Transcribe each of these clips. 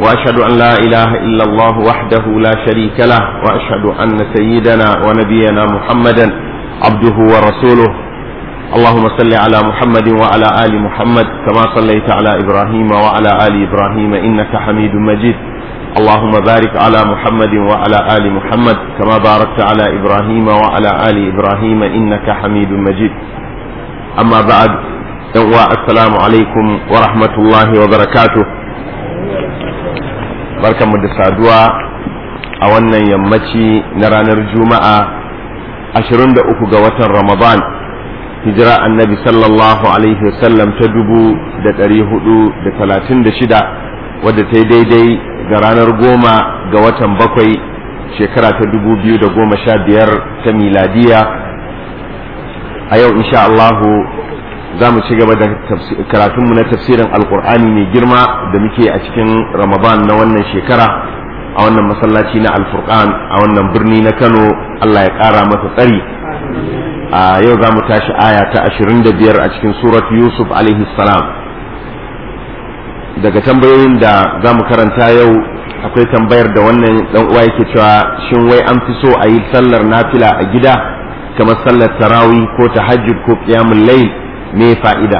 وأشهد أن لا إله إلا الله وحده لا شريك له وأشهد أن سيدنا ونبينا محمدا عبده ورسوله اللهم صل على محمد وعلى آل محمد كما صليت على إبراهيم وعلى آل إبراهيم إنك حميد مجيد اللهم بارك على محمد وعلى آل محمد كما باركت على إبراهيم وعلى آل إبراهيم إنك حميد مجيد أما بعد السلام عليكم ورحمة الله وبركاته بركة مدسادوا أولا يمتي نرانا الجمعة 23 ga watan Ramadan hijira annabi sallallahu alaihi wasallam ta 436 wadda ta yi daidai ga ranar 10 ga watan 7 shekara ta 2015 ta miladiya. A yau insha Allahu za mu ci gaba da karatunmu na tafsirin alkur'ani mai girma da muke a cikin Ramadan na wannan shekara a wannan masallaci na alfurqan a wannan birni na Kano. Allah ya ƙara masa tsari. A yau za mu tashi aya ta 25 a cikin surat Yusuf alaihi salam. Daga tambayoyin da za mu karanta yau akwai tambayar da wannan dan uwa yake cewa shin wai an fi so a yi sallar nafila a gida kamar sallar tarawih ko tahajjud ko qiyamul layl, me fa'ida?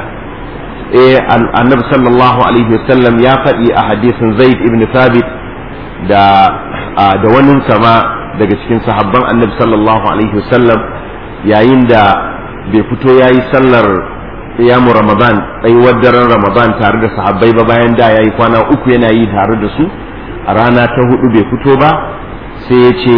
Annabi sallallahu alaihi wasallam ya faɗi a hadisin Zaid ibn Thabit da wani sama daga cikin sahabban Annabi sallallahu alaihi wasallam yayin da bai fito yayi sallar qiyamu Ramadan tsayuwar daren Ramadan tare da sahabbai ba, bayan da yayi kwana uku yana yi tare da su, a rana ta hudu bai fito ba sai ya ce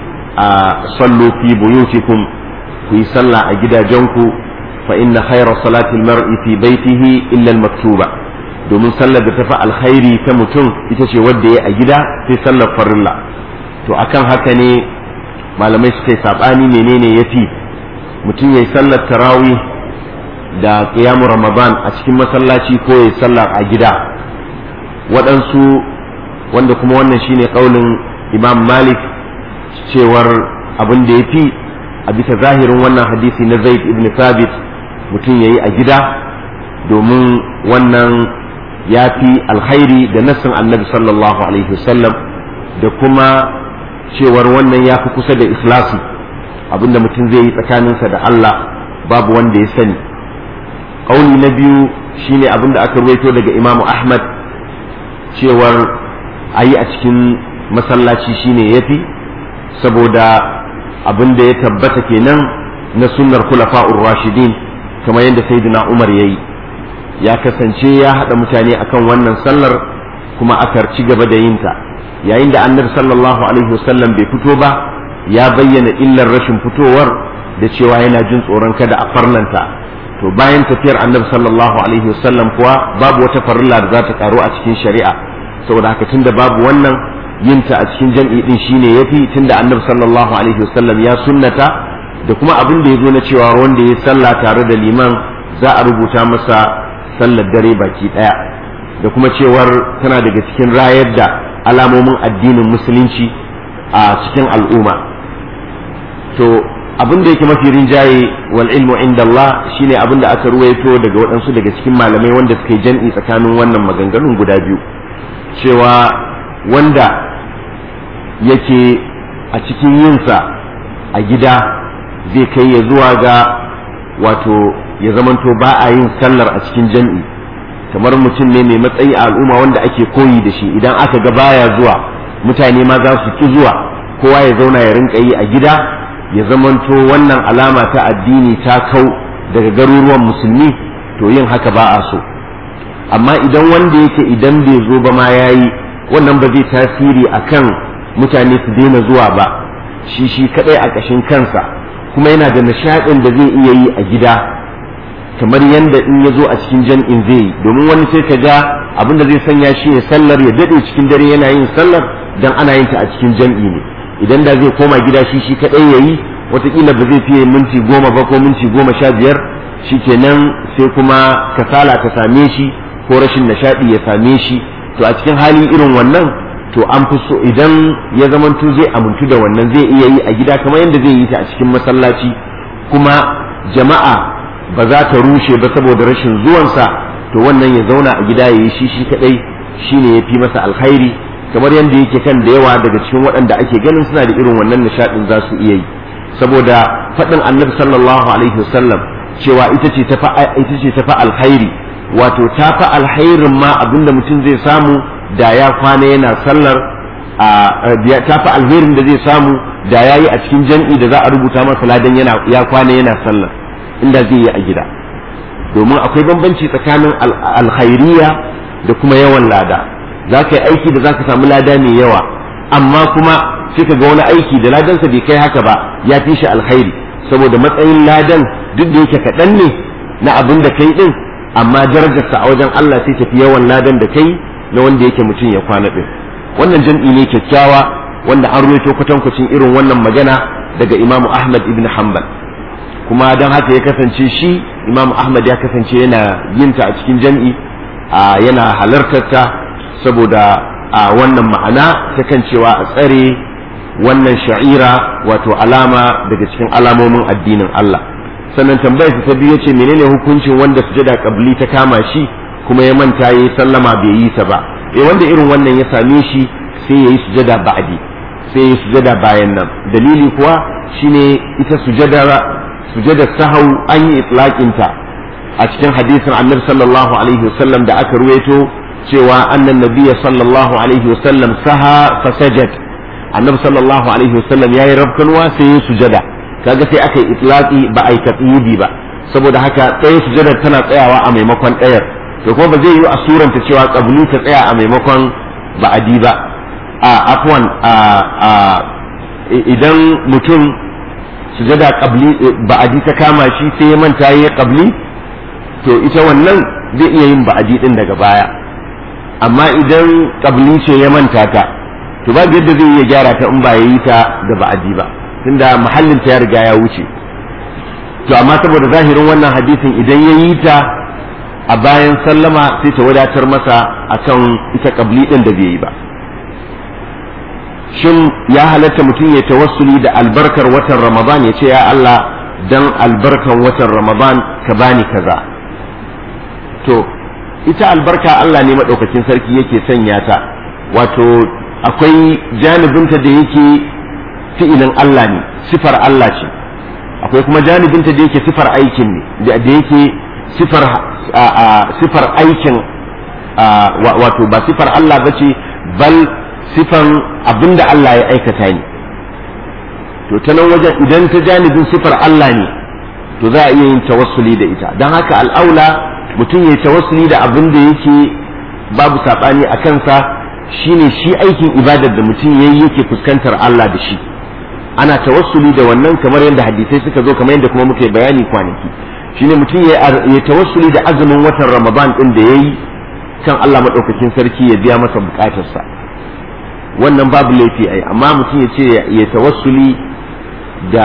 sallu fi buyutikum, ku yi sallah a gidajenku fa inna khayra salati al-mar'i fi baytihi illa al-maktuba, domin sallar da tafi alkhairi ta mutum ita ce wadda ya a gida sai sallar farilla. To akan haka ne malamai suka yi sabani menene yafi, mutum yayi sallar tarawih da qiyamu ramadan a cikin masallaci ko yayi sallar a gida. Waɗansu wanda kuma wannan shine kaulin Imam Malik cewar abin da yafi a bisa zahirin wannan hadisi na Zaid ibn Thabit mutum yayi a gida, domin wannan ya fi alkhairi da nassin annabi sallallahu alaihi wasallam, da kuma cewar wannan ya fi kusa da ikhlasi, abinda mutum zai yi tsakaninsa da Allah babu wanda ya sani. Kauli na biyu shine abinda aka ruwaito daga Imam Ahmad cewar a yi a cikin masallaci shine yafi, saboda abinda ya tabbata kenan na sunnar khulafa'ur rashidin kamar yadda sayyidina Umar yayi, ya kasance ya haɗa mutane akan wannan sallar kuma aka ci gaba da yinta. Yayin da annabi sallallahu alaihi wasallam bai fito ba ya bayyana illar rashin fitowar da cewa yana jin tsoron kada a farlanta. To bayan tafiyar annabi sallallahu alaihi wasallam kuwa babu wata farilla da za ta karu a cikin shari'a, saboda haka tunda babu wannan yinta a cikin jam'i din shine yafi, tunda annabi sallallahu alaihi wasallam ya sunnata, da kuma abin da ya zo na cewa wanda ya sallah tare da liman za a rubuta masa sallar dare baki daya, da kuma cewar tana daga cikin rayar da alamomin addinin musulunci a cikin al'umma. To abin da yake mafi rinjaye wal ilmu inda Allah shine abin da aka ruwaito daga waɗansu daga cikin malamai wanda suka yi jam'i tsakanin wannan maganganun guda biyu, cewa wanda yake a cikin yinsa a gida zai kai ya zuwa ga wato ya zamanto ba a yin sallar a cikin jam'i, kamar mutum ne mai matsayi a al'umma wanda ake koyi da shi, idan aka ga baya zuwa mutane ma za su ki zuwa, kowa ya zauna ya rinka yi a gida, ya zamanto wannan alama ta addini ta kau daga garuruwan musulmi, to yin haka ba a so. Amma idan wanda yake idan bai zo ba ma yayi, wannan ba zai tasiri akan mutane su daina zuwa ba, shi kadai a ƙashin kansa kuma yana da nishaɗin da zai iya yi a gida kamar yadda in ya zo a cikin jam'in zai yi, domin wani sai ka ga abin da zai sanya shi ya sallar ya daɗe cikin dare yana yin sallar dan ana yin ta a cikin jam'i ne. Idan da zai koma gida shi kaɗai ya yi, wataƙila ba zai fiye minti 10 ba ko minti 15, shikenan sai kuma kasala ta same shi ko rashin nishaɗi ya same shi. To a cikin hali irin wannan to an fi so idan ya zamanto zai amintu da wannan zai iya yi a gida kamar yadda zai yi ta a cikin masallaci, kuma jama'a ba za ta rushe ba saboda rashin zuwansa, to wannan ya zauna a gida ya yi shi kadai shine yafi masa alkhairi, kamar yadda yake kan da yawa daga cikin waɗanda ake ganin suna da irin wannan nishadin za su iya yi, saboda faɗin annabi sallallahu alaihi wasallam cewa ita ce tafi alkhairi, wato tafi alkhairin ma abinda mutum zai samu da ya kwana yana sallar, tafi alkhairin da zai samu da ya yi a cikin jam'i da za a rubuta masa ladan ya kwana yana sallar inda zai yi a gida, domin akwai bambanci tsakanin alkhairiya da kuma yawan lada. za ka yi aiki da za ka samu lada mai yawa, amma kuma sai ka ga wani aiki da ladansa bai kai haka ba ya fi shi alkhairi, saboda matsayin ladan duk da yake kaɗan ne na abin da kai ɗin, amma darajarsa a wajen Allah sai tafi yawan ladan da kai na wanda yake mutum ya kwana ɗin. wannan jam'i ne kyakkyawa wanda an ruwaito kwatankwacin irin wannan magana daga Imam Ahmad ibn Hanbal, kuma don haka ya kasance shi Imam Ahmad ya kasance yana yinta a cikin jam'i, yana halartar ta saboda wannan ma'ana ta kan cewa a tsare wannan sha'ira, wato alama daga cikin alamomin addinin Allah. sannan tambayar ta biyu ce menene hukuncin wanda sujada qabli ta kama shi kuma ya manta yayi sallama bai yi ta ba? Wanda irin wannan ya same shi sai yayi sujada ba'di, sai yayi sujada bayan nan. Dalili kuwa shine ita sujada sahau an yi itlaqin ta a cikin hadisin Annabi sallallahu alaihi wasallam da aka ruwaito cewa annan nabiyya sallallahu alaihi wasallam saha fasajad, Annabi sallallahu alaihi wasallam yayi rabkanwa sai yayi sujada, kaga sai aka yi itlaqi ba a yi taqyidi ba, saboda haka ɗaya sujadar tana tsayawa a maimakon ɗayar, to kuma ba zai yi a suranta cewa qabli ta tsaya a maimakon ba'adi ba. Afwan, idan mutum sujada qabli ba'adi ta kama shi sai ya manta yayi qabli, to ita wannan zai iya yin ba'adi din daga baya, amma idan qabli ce ya manta ta to babu yadda zai iya gyara ta in ba yayi ta da ba'adi ba, tunda mahallin ta ya riga ya wuce. To amma saboda zahirin wannan hadisin idan ya yi ta a bayan sallama sai ta wadatar masa akan ita qabli din da bai yi ba. Shin ya halatta mutum ya tawassuli da albarkar watan Ramadan, ya ce ya Allah dan albarkan watan Ramadan ka bani kaza? To ita albarka Allah ne madaukakin sarki yake sanya ta, wato akwai janibinta da yake fi'ilin Allah ne, sifar Allah ce, akwai kuma janibinta da yake sifar aikin ne, da yake sifar aikin, wato ba sifar Allah ba ce, bal sifan abinda Allah ya aikata ne. To ta nan wajen idan ta janibin sifar Allah ne to za a iya yin tawassuli da ita, don haka al'aula mutum ya yi tawassuli da abin da yake babu saɓani a kansa, shine shi aikin ibadar da mutum yayi yake fuskantar Allah da shi, ana tawassuli da wannan kamar yadda hadisai suka zo, kamar yadda kuma muke bayani kwanaki. Shine mutum ya tawassuli da azumin watan Ramadan din da yayi kan Allah madaukakin sarki ya biya masa bukatarsa, wannan babu laifi ai. Amma mutum ya ce ya tawassuli da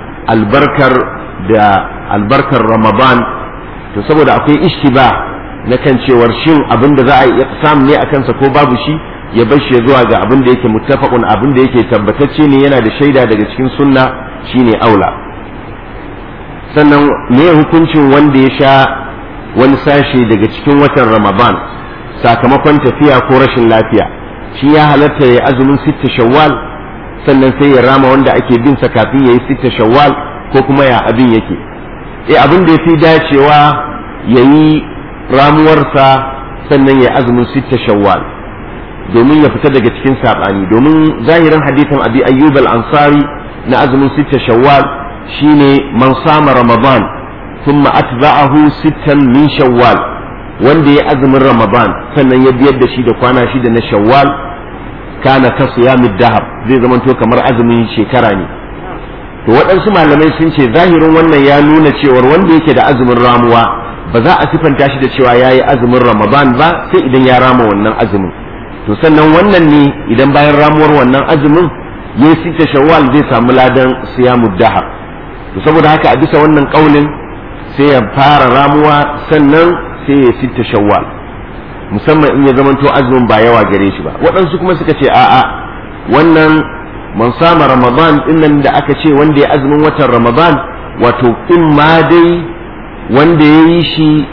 albarkar Ramadan, to saboda akwai ishtiba na kan cewar shin abin da za a yi iqsam ne akan sa ko babu shi, ya bar shi zuwa ga abin da yake muttafaqun, abin da yake tabbatacce ne yana da shaida daga cikin sunna, shine aula. Sannan me hukuncin wanda ya sha wani sashe daga cikin watan Ramadan sakamakon tafiya ko rashin lafiya? Shi ya halatta ya azumin sitta Shawwal sannan sai ya rama wanda ake bin sa kafin yayi sitta Shawwal, ko kuma ya abin yake? Abin da yafi dacewa yayi ramuwarsa sannan ya azumin sitta Shawwal domin ya fita daga cikin sabani, domin zahirin hadisin Abi Ayyub al-Ansari na azumin sitta Shawwal shine man sama Ramadan thumma atba'ahu sittan min Shawwal, wanda ya azumin Ramadan sannan ya biyar da shi da kwana shida na Shawwal, kana ka siyamid dahab, zai zamanto kamar azumin shekara ne. To waɗansu malamai sun ce zahirin wannan ya nuna cewar wanda yake da azumin ramuwa ba za a sifanta shi da cewa yayi azumin Ramadan ba sai idan ya rama wannan azumin. To sannan wannan ne idan bayan ramuwar wannan azumin yayi sita Shawwal zai samu ladan siyamud dahab. To saboda haka a bisa wannan kaulin sai ya fara ramuwa sannan sai ya sita Shawwal, musamman in ya zamanto azumin ba yawa gare shi ba. Waɗansu kuma suka ce a'a, wannan man sama Ramadan din nan da aka ce wanda ya azumin watan Ramadan, wato in ma dai wanda ya yi shi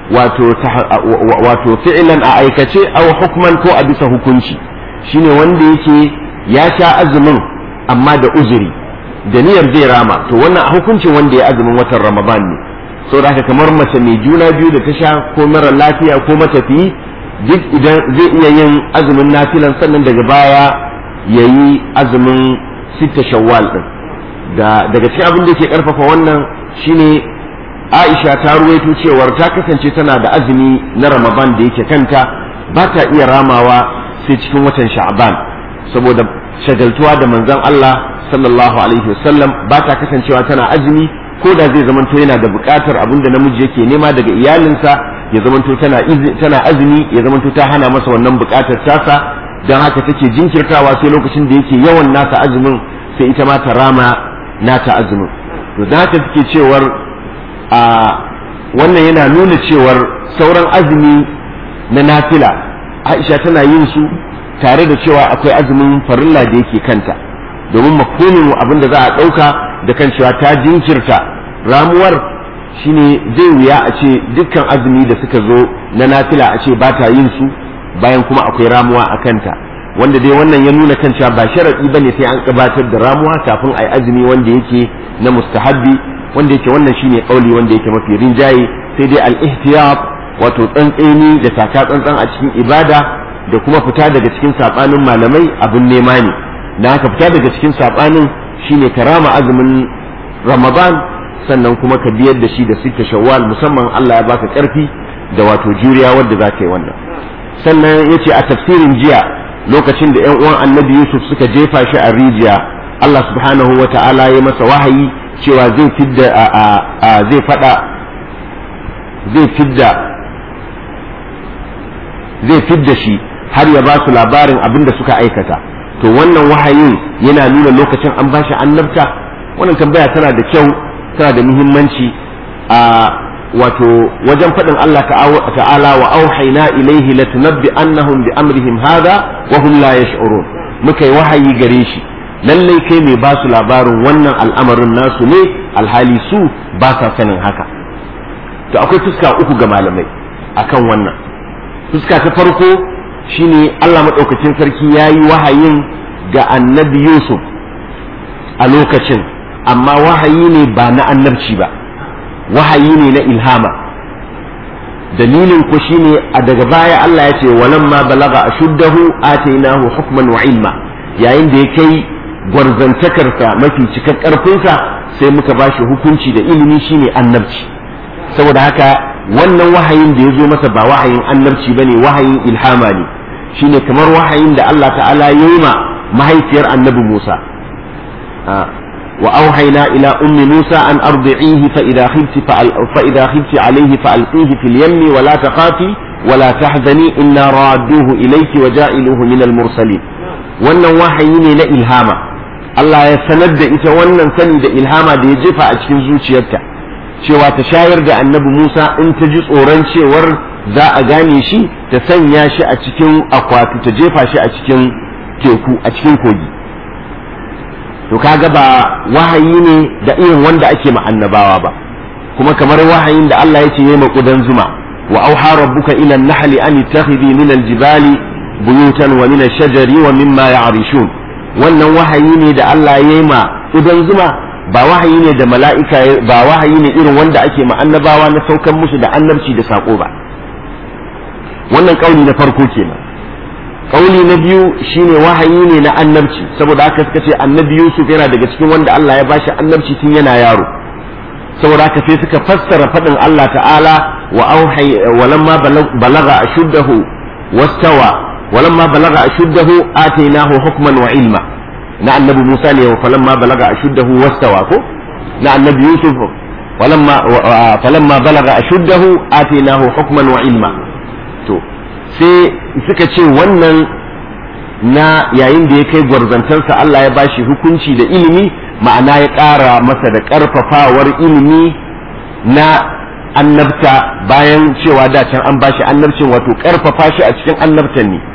wato fi'lan a aikace aw hukman ko a bisa hukunci, shine wanda yake ya sha azumin amma da uzuri da niyyar zai rama, to wannan a hukuncin wanda ya azumin watan Ramadan ne. saboda haka kamar mace mai juna biyu da ta sha ko mara lafiya ko matafiyi duk idan zai iya yin azumin nafilan sannan daga baya yayi azumin sitta shawwal din. daga cikin abin da yake karfafa wannan shine Aisha ta ruwaito cewar ta kasance tana da azumi na Ramadan da yake kanta ba ta iya ramawa sai cikin watan Sha'ban saboda shagaltuwa da manzon Allah sallallahu alaihi wasallam, ba ta kasancewa tana azumi ko da zai zamanto yana da buƙatar abin da namiji yake nema daga iyalinsa ya zamanto tana azumi, ya zamanto ta hana masa wannan buƙatar tasa, don haka take jinkirtawa sai lokacin da yake yawan nasa azumin sai ita ma ta rama nata azumin. to da haka take cewar a wannan yana nuna cewar sauran azumi na nafila Aisha tana yin su tare da cewa akwai azumin farilla da yake kanta, domin mafhumin abin da za a ɗauka da kan cewa ta jinkirta ramuwar shine zai wuya a ce dukkan azumi da suka zo na nafila a ce ba ta yin su bayan kuma akwai ramuwa a kanta, wanda dai wannan ya nuna kan cewa ba sharaɗi bane sai an gabatar da ramuwa kafin a yi azumi wanda yake na mustahabbi, wanda yake wannan shine kauli wanda yake mafi rinjaye, sai dai al-ihtiyat wato tsantseni da taka tsantsan a cikin ibada da kuma fita daga cikin sabanin malamai abin nema ne. na haka fita daga cikin sabanin shine karama azumin Ramadan sannan kuma ka biyar da shi da sitta Shawwal, musamman Allah ya baka karfi da wato juriya wadda za ka yi wannan. sannan yace a tafsirin jiya lokacin da ƴan uwan Annabi Yusuf suka jefa shi a rijiya, Allah subhanahu wata'ala ya masa wahayi cewa zai fidda shi har ya ba su labarin abin da suka aikata. to wannan wahayin yana nuna lokacin an ba shi annabta. wannan tambaya tana da kyau, tana da muhimmanci a wato wajen faɗin Allah ta'ala wa auhayna ilaihi latunabbi annahum bi amrihim hadha wa hum la yash'urun, muka yi wahayi gare shi lallai kai mai ba su labarin wannan al'amarin nasu ne alhali su ba sa sanin haka. to akwai fuska uku ga malamai akan wannan. fuska ta farko shine Allah madaukakin sarki yayi wahayin ga Annabi Yusuf a lokacin, amma wahayi ne ba na annabci ba, wahayi ne na ilhama. dalilin ku shine a daga baya Allah ya ce walamma balaga ashuddahu atainahu hukman wa ilma, yayin da ya kai gwarzantakarsa mafi cikar karfinsa sai muka bashi hukunci da ilimi shine annabci. saboda haka wannan wahayin da ya zo masa ba wahayin annabci bane, wahayin ilhama ne, shine kamar wahayin da Allah ta'ala ya yi ma mahaifiyar Annabi Musa. wa auhayna ila ummi Musa an ardi'ihi fa idha khifti alayhi fa alqihi fil yammi wa la takhafi wa la tahzani inna radduhu ilayki wa ja'iluhu min al mursalin. wannan wahayi ne na ilhama. Allah ya sanar da ita wannan sani da ilhama da ya jefa a cikin zuciyarta cewa ta shayar da Annabi Musa in ta ji tsoron cewar za a gane shi, ta sanya shi a cikin akwati, ta jefa shi a cikin teku, a cikin kogi. to kaga ba wahayi ne da irin wanda ake ma annabawa ba, kuma kamar wahayin da Allah ya ce yayi makudan zuma wa auha rabbuka ila an-nahli an ittakhidhi min al-jibali buyutan wa min ash-shajari wa mimma ya'rishun. wannan wahayi ne da Allah ya yi ma kudan zuma, ba wahayi ne da mala'ika, ba wahayi ne irin wanda ake ma annabawa na saukan musu da annabci da sako ba. wannan kauli na farko kenan. kauli na biyu shine wahayi ne na annabci, saboda haka suka ce Annabi Yusuf yana daga cikin wanda Allah ya bashi annabci tun yana yaro. saboda haka sai suka fassara faɗin Allah ta'ala wa auhay walamma balaga ashuddahu wastawa walamma balaga ashuddahu atainahu hukman wa ilma. na Annabi Musa ne wa falamma balaga ashuddahu wastawa ko na Annabi Yusuf falamma balaga ashuddahu atainahu hukman wa ilma. to sai suka ce wannan na yayin da ya kai gwarzantarsa Allah ya bashi hukunci da ilimi, ma'ana ya ƙara masa da ƙarfafawar ilimi na annabta bayan cewa da can an bashi annabcin, wato ƙarfafa shi a cikin annabtan ne.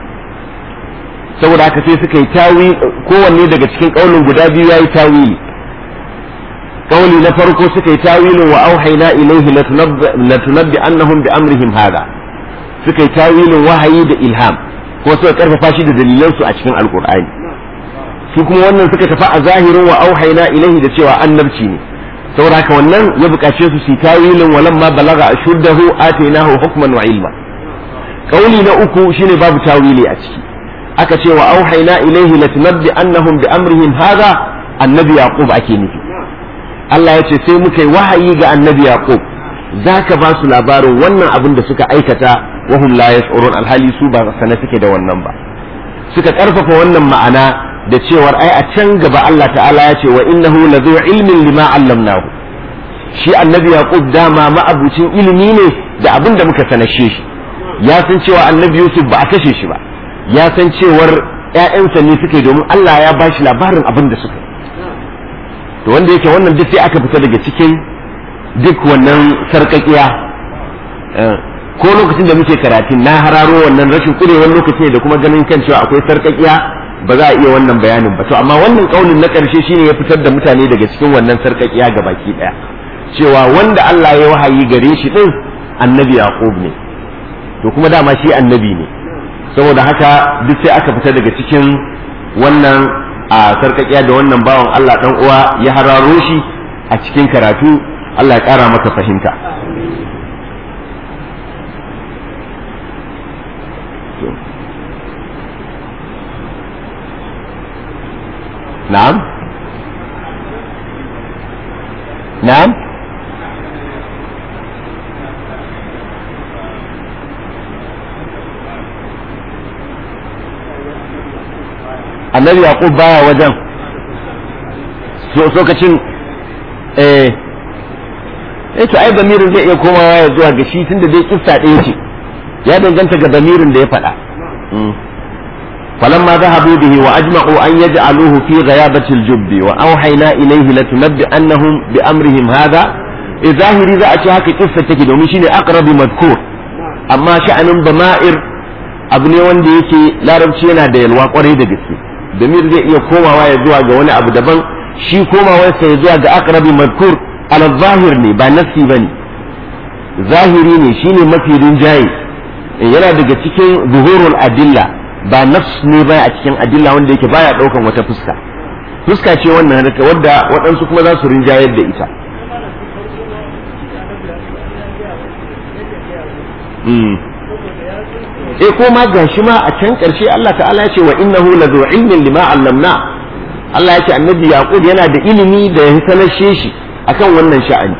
saboda haka sai suka yi tawili, kowanne daga cikin ƙaunin guda biyu ya yi tawili. kauli na farko suka yi tawilin wa auhayna ilaihi latunabbi annahum bi amrihim hada, suka yi tawilin wahayi da ilham ko suka karfafa shi da dalilansu a cikin alqur'ani. su kuma wannan suka tafi a zahirin wa auhayna ilaihi da cewa annabci ne, saboda haka wannan ya bukace su tawilin walamma balaga ashuddahu atainahu hukman wa ilma. kauli na uku shine babu tawili a ciki, aka ce wa auhayna ilaihi latunabbi annahum bi amrihim hada, annabi yaqub ake nufi. Allah ya ce sai muka yi wahayi ga annabi yaqub zaka ba su labarin wannan abin da suka aikata wa hum la yash'urun, alhali su ba sana suke da wannan ba. suka karfafa wannan ma'ana da cewar ai a can gaba Allah ta'ala ya ce wa innahu lazu ilmin lima allamnahu, shi annabi yaqub dama ma'abucin ilimi ne da abin da muka sanashe shi. ya san cewa annabi yusuf ba a kashe shi ba, ya san cewar ƴaƴansa ne suke domin Allah ya ba shi labarin abin da suka. to wanda yake wannan duk sai aka fita daga cikin duk wannan sarƙaƙiya. ko lokacin da muke karatu na hararo wannan rashin kurewar lokaci da kuma ganin kan cewa akwai sarƙaƙiya ba za a iya wannan bayanin ba. to amma wannan kaulin na ƙarshe shine ya fitar da mutane daga cikin wannan sarƙaƙiya gabaki ɗaya, cewa wanda Allah ya wahayi gare shi din annabi yaqub ne, to kuma dama shi annabi ne, saboda haka duk sai aka fita daga cikin wannan a sarkakiya da wannan bawan Allah dan uwa ya hararo shi a cikin karatu. Allah ya kara maka fahimta. na'am na'am annabi yaqub baya wajen sokacin to ai bamirin zai iya komawa ya zuwa ga shi tunda dai kissa ɗaya ce, ya danganta ga bamirin da ya faɗa. falamma dhahabu bihi wa ajma'u an yaj'aluhu fi ghayabati al-jubbi wa awhayna ilayhi latunabbi annahum bi amrihim hadha, zahiri za a ce haka kissa take domin shine aqrabu madhkur, amma sha'anin bama'ir abu ne wanda yake larabci yana da yalwa kwarai da gaske. damir zai iya komawa ya zuwa ga wani abu daban, shi komawarsa ya zuwa ga aqrabi madhkur ala zahir ne ba nassi bane, zahiri ne shine mafi rinjaye, yana daga cikin zuhurul adilla ba nafs ne ba a cikin adilla wanda yake baya daukan wata fuska ce wannan wadda waɗansu kuma za su rinjayar da ita. ko ma gashi ma a can ƙarshe Allah ta'ala ya ce wa innahu lazu ilmin lima allamna, Allah ya ce annabi yaqub yana da ilimi da ya sanashe shi akan wannan sha'ani,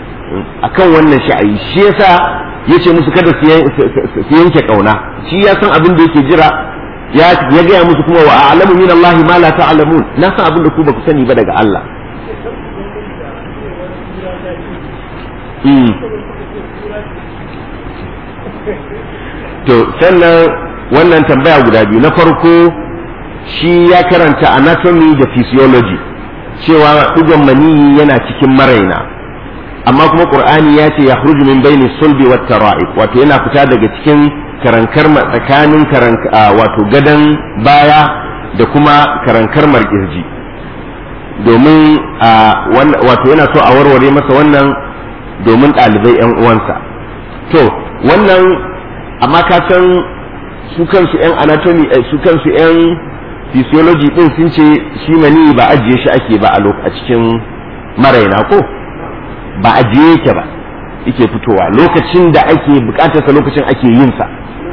shi yasa yace musu kada su yanke kauna, shi ya san abin da yake jira, ya gaya musu kuma wa a'lamu min Allah ma la ta'lamun, na san abin da ku ba ku sani ba daga Allah. to sannan wannan tambaya guda biyu, na farko shi ya karanta anatomy da physiology cewa ɗigon maniyi yana cikin maraina, amma kuma qur'ani ya ce ya khruju min baini sulbi wat tara'ib, wato yana fita daga cikin karankar tsakanin wato gadan baya da kuma karankar markirji, domin wato yana so a warware masa wannan domin ɗalibai 'yan uwansa. to wannan amma ka san su kansu 'yan anatomy su kansu 'yan physiology din sun ce shi mani ba ajiye shi ake ba a cikin maraina, ko ba ajiye yake ba, yake fitowa lokacin da ake bukatarsa, lokacin ake yin sa,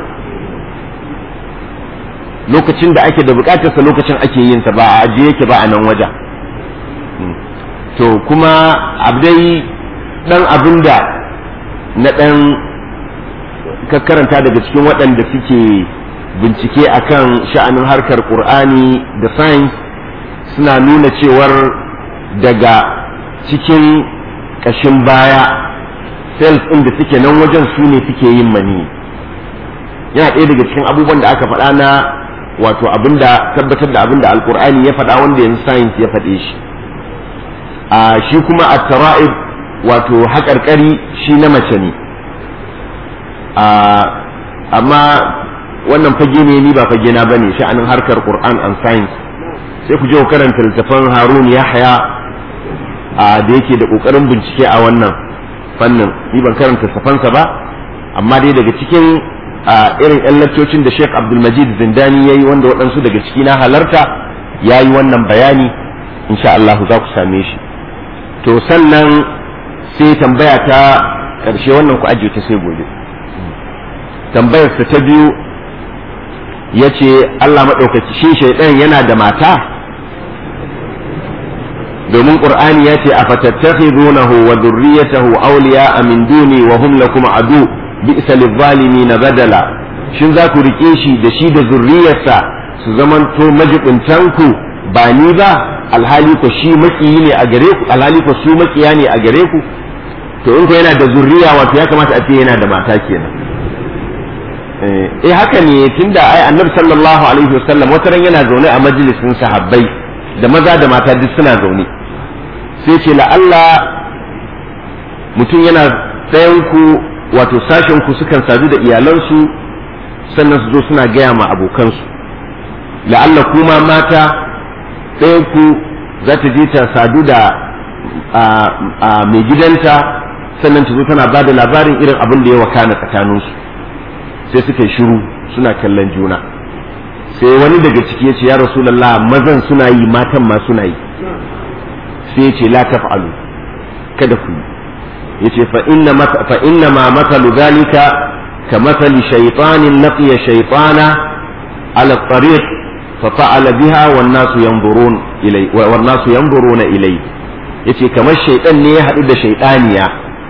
lokacin da ake da bukatarsa lokacin ake yin sa, ba a ajiye yake ba a nan wajen. to kuma abdai dan abinda na dan ka karanta daga cikin waɗanda suke bincike akan sha'anin harkar Qur'ani da science suna nuna cewar daga cikin ƙashin baya cells ɗin da suke nan wajen su ne suke yin mani. yana ɗaya daga cikin abubuwan da aka faɗa na wato abinda tabbatar da abinda alƙur'ani ya faɗa wanda yanzu science ya faɗe shi. shi kuma at-tara'ib wato haƙarƙari shi na mace ne. amma wannan fage ne, ni ba fage na bane sha'anin harkar Qur'an and science, sai ku je ku karanta littafin Harun Yahya da yake da kokarin bincike a wannan fannin, ni ban karanta safansa ba, amma dai daga cikin irin yan laccocin da Sheikh Abdulmajid Zindani yayi wanda waɗansu daga ciki na halarta yayi wannan bayani, insha Allah za ku same shi. To sannan sai tambaya ta ƙarshe, wannan ku ajiye ta sai gobe. Tambayarsa ta biyu ya ce Allah maɗaukaki shi shaiɗan yana da mata? Domin ƙur'ani ya ce a fatattakhidunahu wa dhurriyyatahu awliya'a min duni wa hum lakum adu bi'sa lidh-dhalimina badala. Shin za ku rike shi da shi da zurriyarsa su zamanto majibuntanku ba ni ba, alhali ko shi makiyi ne a gare ku, alhali ko su makiya ne a gare ku? To in ko yana da zurriya, wato ya kamata a ce yana da mata kenan. Haka ne, tunda ai annabi sallallahu alaihi wasallam wata ran yana zaune a majalisin sahabbai da maza da mata duk suna zaune, sai ce la'alla mutum yana tsayan ku, wato sashen ku sukan sadu da iyalansu sannan su zo suna gaya ma abokansu, la'alla kuma mata tsayan ku za ta je ta sadu da mai gidanta sannan ta zo tana ba da labarin irin abin da ya wakana tsakaninsu. Sai suka yi shiru suna kallon juna, sai wani daga ciki ya ce ya Rasulullah, mazan suna yi matan ma suna yi. Sai ya ce la taf'alu, kada ku yi. Ya ce fa inna ma mathalu dhalika ka mathali shaytanin laqiya shaytana ala tariq fa fa'ala biha wan nasu yanzuruna ilay. Yace kamar shaytan ne ya hadu da shaytaniya,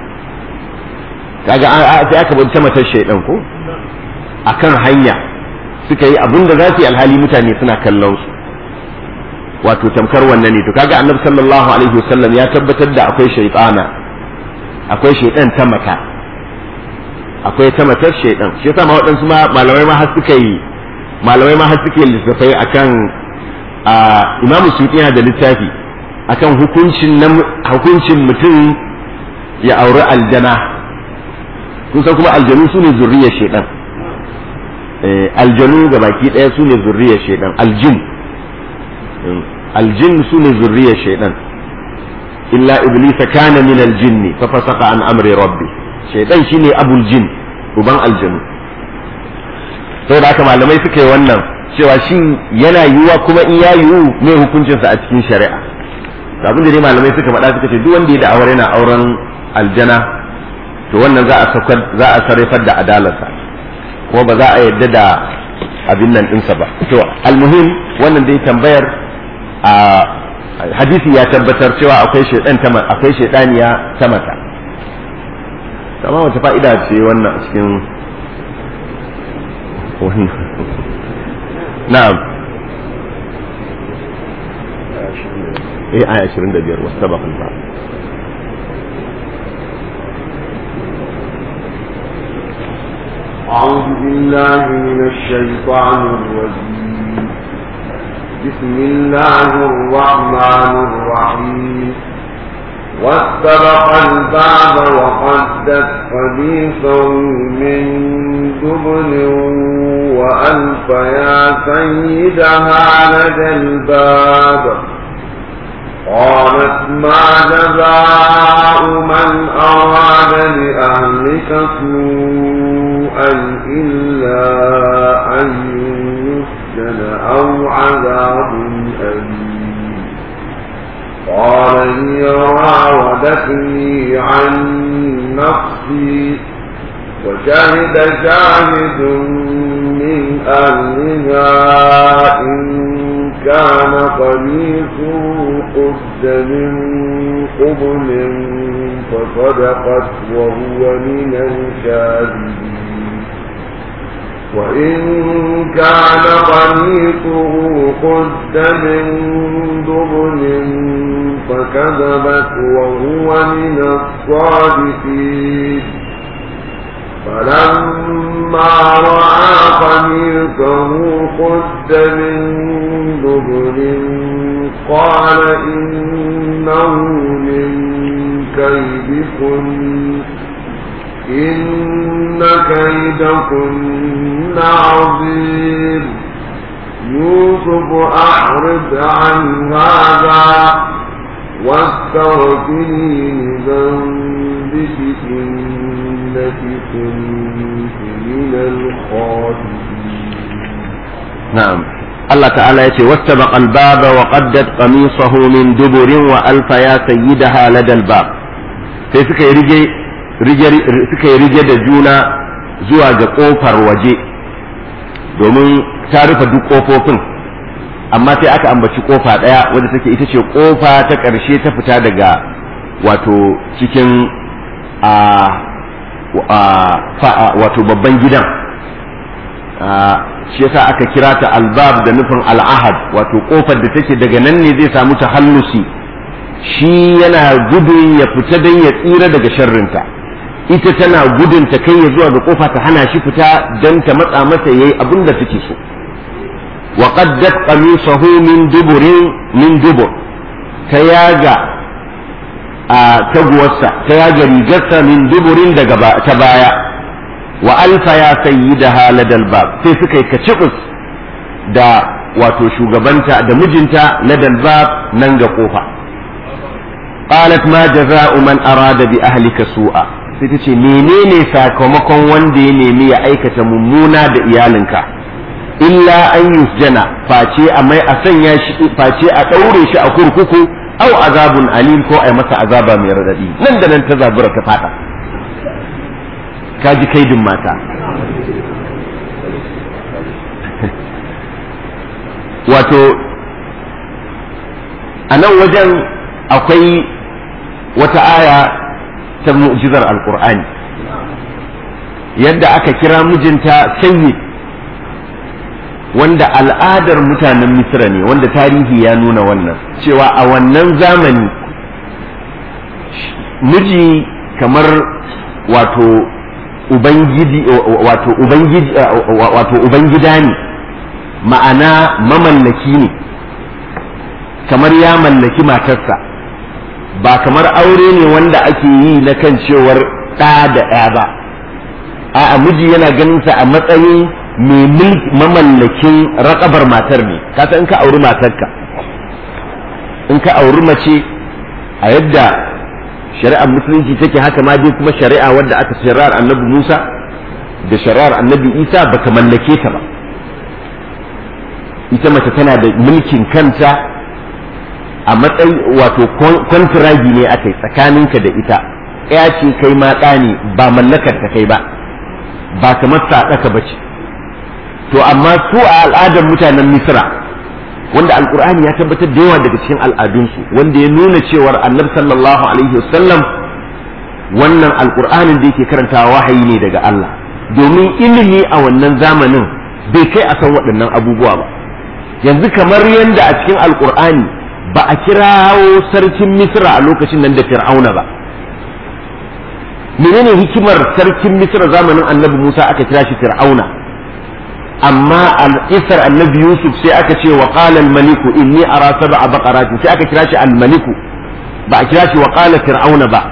kaga sai aka bar ta matar shaytan ko akan hanya suka yi abin da za su yi, alhali mutane suna kallon su, wato tamkar wannan ne. To kaga annabi sallallahu alaihi wasallam ya tabbatar da akwai shaytana, akwai shaytan ta mata, akwai ta matar shaytan. Shi yasa ma waɗansu malamai ma har suke lissafai akan Imam Suyuti yana da littafi akan hukuncin mutum ya auri aljana. kun san kuma aljanu su ne zurriyar shaytan, aljanu ga baki ɗaya su ne zurriyar shaidan. Aljin su ne zurriyar shaidan, illa iblisa kana min aljinni fa fasaqa an amri rabbi. Shaidan shine abul jin, uban aljanu. Saboda haka malamai suka yi wannan cewa shin yana yiwuwa, kuma in ya yiwu me hukuncinsa a cikin shari'a. Abin da dai malamai suka faɗa suka ce duk wanda ya da'awar yana auren aljana, to wannan za a sarrafar da adalarsa, kuma ba za a yadda da abin nan ɗinsa ba. To almuhim wannan dai tambayar a hadisi ya tabbatar cewa akwai shaidaniya ta mata. Amma wata fa'ida ce wannan a cikin na'am aya 25 wastabaqul ba. أعوذ بالله من الشيطان الرجيم. بسم الله الرحمن الرحيم. واستبق الباب وقدت قميصه من دبر وألف يا سيدها لدى الباب. قالت ما جزاء من أراد بأهلك سوءا إلا أن يسجن أو عذاب أليم. قال هي راودتني عن نفسي وشهد شاهد من أهلها إن كان قميصه قد من قبل فصدقت وهو من الكاذبين. وإن كان قميصه قد من دبر فكذبت وهو من الصادقين. فلما رأى قميصه قد من دبر قال إنه من كيدكن إن كيدكن عظيم. يوسف أعرض عن هذا واستغفري لذنبك إنك كنت من الخاطئين. نعم. الله تعالى يقول واستبق الباب وقدت قميصه من دبر وألف يا سيدها لدى الباب. sai suka yi rige da juna zuwa ga kofar waje domin ta rufe duk kofofin, amma sai aka ambaci kofa daya wadda take ita ce kofa ta ƙarshe ta fita daga wato cikin wato babban gidan, shi yasa aka kira ta albab da nufin al'ahad, wato kofar da take daga nan ne zai samu tahallusi, shi yana gudun ya fita don ya tsira daga sharrinta, ita tana gudun ta kai ya zuwa ga kofa ta hana shi fita don ta matsa masa yayi abin da take so. wa qaddat qamisahu min dubur, ta yaga taguwarsa, ta yaga rigarsa min duburin daga ta baya. wa alfa ya sayyidaha ladal bab, sai suka yi kacibus da wato shugabanta da mijinta ladal bab nan ga kofa. qalat ma jaza'u man arada bi ahlika su'a, sai ta ce menene sakamakon wanda ya nemi ya aikata mummuna da iyalinka, illa an yusjana, face a mai a sanya shi, face a daure shi a kurkuku, au azabun alim, ko a masa azaba mai radadi. nan da nan ta zabura ta fada, kaji kaidin mata. wato a nan wajen akwai wata aya ta mu'jizar alkur'ani, yadda aka kira mijinta sayyid, wanda al'adar mutanen misra ne, wanda tarihi ya nuna wannan cewa a wannan zamani miji kamar wato ubangida ne, ma'ana mamallaki ne, kamar ya mallaki matarsa, ba kamar aure ne wanda ake yi na kan cewar ɗa da ɗaya ba. a miji yana ganin sa a matsayin mai mamallakin raƙabar matar ne. Kasa in ka auri matarka, in ka auri mace a yadda shari'ar musulunci take, haka ma dai kuma shari'a wadda aka shari'ar annabi Musa da shari'ar annabi Isa baka mallake ta ba. Ita mace tana da mulkin kanta a matsayi, wato kwantiragi ne aka yi tsakaninka da ita, ya ce kai ma ɗa ne, ba mallakar ta kai ba, ba kamar saɗaka ba ce. To amma su a al'adar mutanen Misra, wanda alkur'ani ya tabbatar da yawa daga cikin al'adunsu, wanda ya nuna cewar annabi sallallahu alaihi wasallam wannan alkur'anin da yake karantawa wahayi ne daga Allah, domin ilimi a wannan zamanin bai kai a san waɗannan abubuwa ba. Yanzu kamar yadda a cikin alkur'ani ba a kirawo sarkin Misra a lokacin nan da Fir'auna ba. Menene hikimar sarkin Misra zamanin annabi Musa aka kira shi Fir'auna, amma al'isar annabi Yusuf sai aka ce wa qala al-maliku inni ara sab'a baqaratin, sai aka kira shi al-maliku, ba a kira shi wa qala fir'auna ba.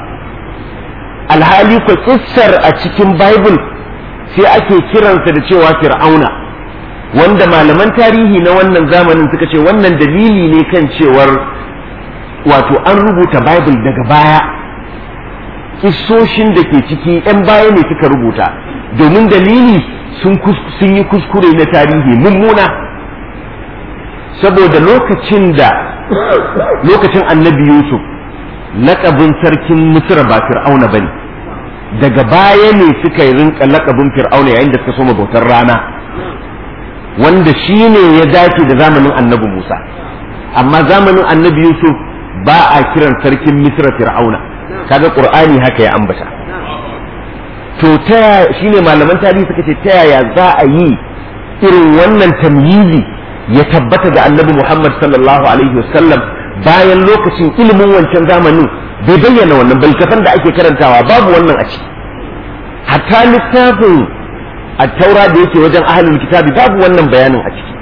Alhali ko kissar a cikin Bible sai ake kiransa da cewa fir'auna, wanda malaman tarihi na wannan zamanin suka ce wannan dalili ne kan cewar wato an rubuta Bible daga baya, kissoshin da ke ciki 'yan baya ne suka rubuta, domin dalili sun yi kuskure na tarihi mummuna. Saboda lokacin annabi Yusuf laƙabin sarkin Misra ba fir'auna bane, daga baya ne suka yi rinka laƙabin fir'auna yayin da suka soma bautar rana, wanda shi ne ya dace da zamanin annabi Musa. Amma zamanin annabi Yusuf ba a kiran sarkin Misra fir'auna, kaga Qur'ani haka ya ambata. To ta shi ne malaman tarihi suka ce ta yaya za a yi irin wannan tamyizi ya tabbata ga annabi Muhammad sallallahu alaihi wasallam bayan lokacin ilimin wancan zamanin bai bayyana wannan balkafan da ake karantawa babu wannan a ciki. Hatta littafin at-taura da yake wajen ahlul kitabi babu wannan bayanin a ciki.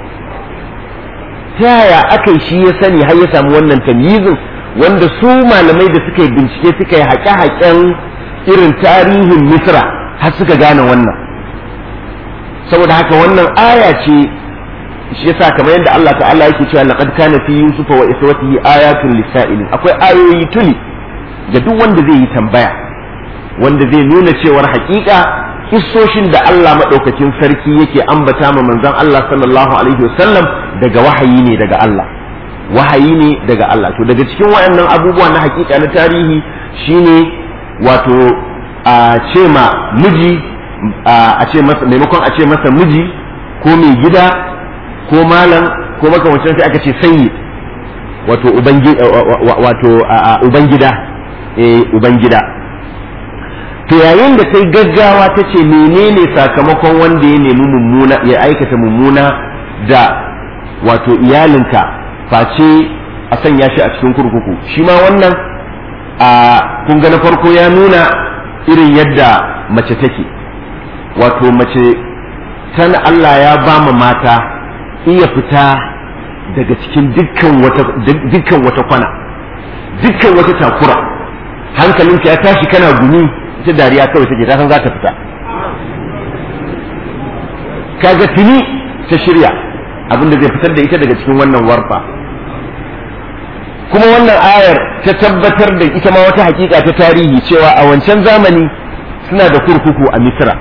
Ta yaya aka shi ya sani har ya samu wannan tamyizin, wanda su malamai da suka yi bincike suka yi haƙe-haƙen irin tarihin Misra har suka gane wannan. Saboda haka wannan aya ce shi yasa kamar yadda Allah ta'ala yake cewa laqad kana fi yusufa wa ikhwatihi ayatun lisa'ilin, akwai ayoyi tuni ga duk wanda zai yi tambaya, wanda zai nuna cewar hakika kissoshin da Allah madaukakin sarki yake ambata ma manzon Allah sallallahu alaihi wasallam daga wahayi ne daga Allah, wahayi ne daga Allah. To daga cikin wayannan abubuwa na hakika na tarihi shine wato a ce ma miji a ce masa, maimakon a ce masa miji ko mai gida ko malam ko makamancin sai aka ce sayyid, wato ubangida ubangida. to yayin da kai gaggawa ta ce menene sakamakon wanda ya nemi mummuna, ya aikata mummuna da wato iyalinka face a sanya shi a cikin kurkuku, shi ma wannan kun ga na farko ya nuna irin yadda mace take, wato mace tana Allah ya ba mu mata iya fita daga cikin dukkan wata kwana, dukkan wata takura, hankalinka ya tashi kana gumi, ita dariya kawai take, ta san za ta fita. Kaga tuni ta shirya abinda zai fitar da ita daga cikin wannan warfa. Kuma wannan ayar ta tabbatar da ita ma wata hakika ta tarihi cewa a wancan zamani suna da kurkuku a Misra,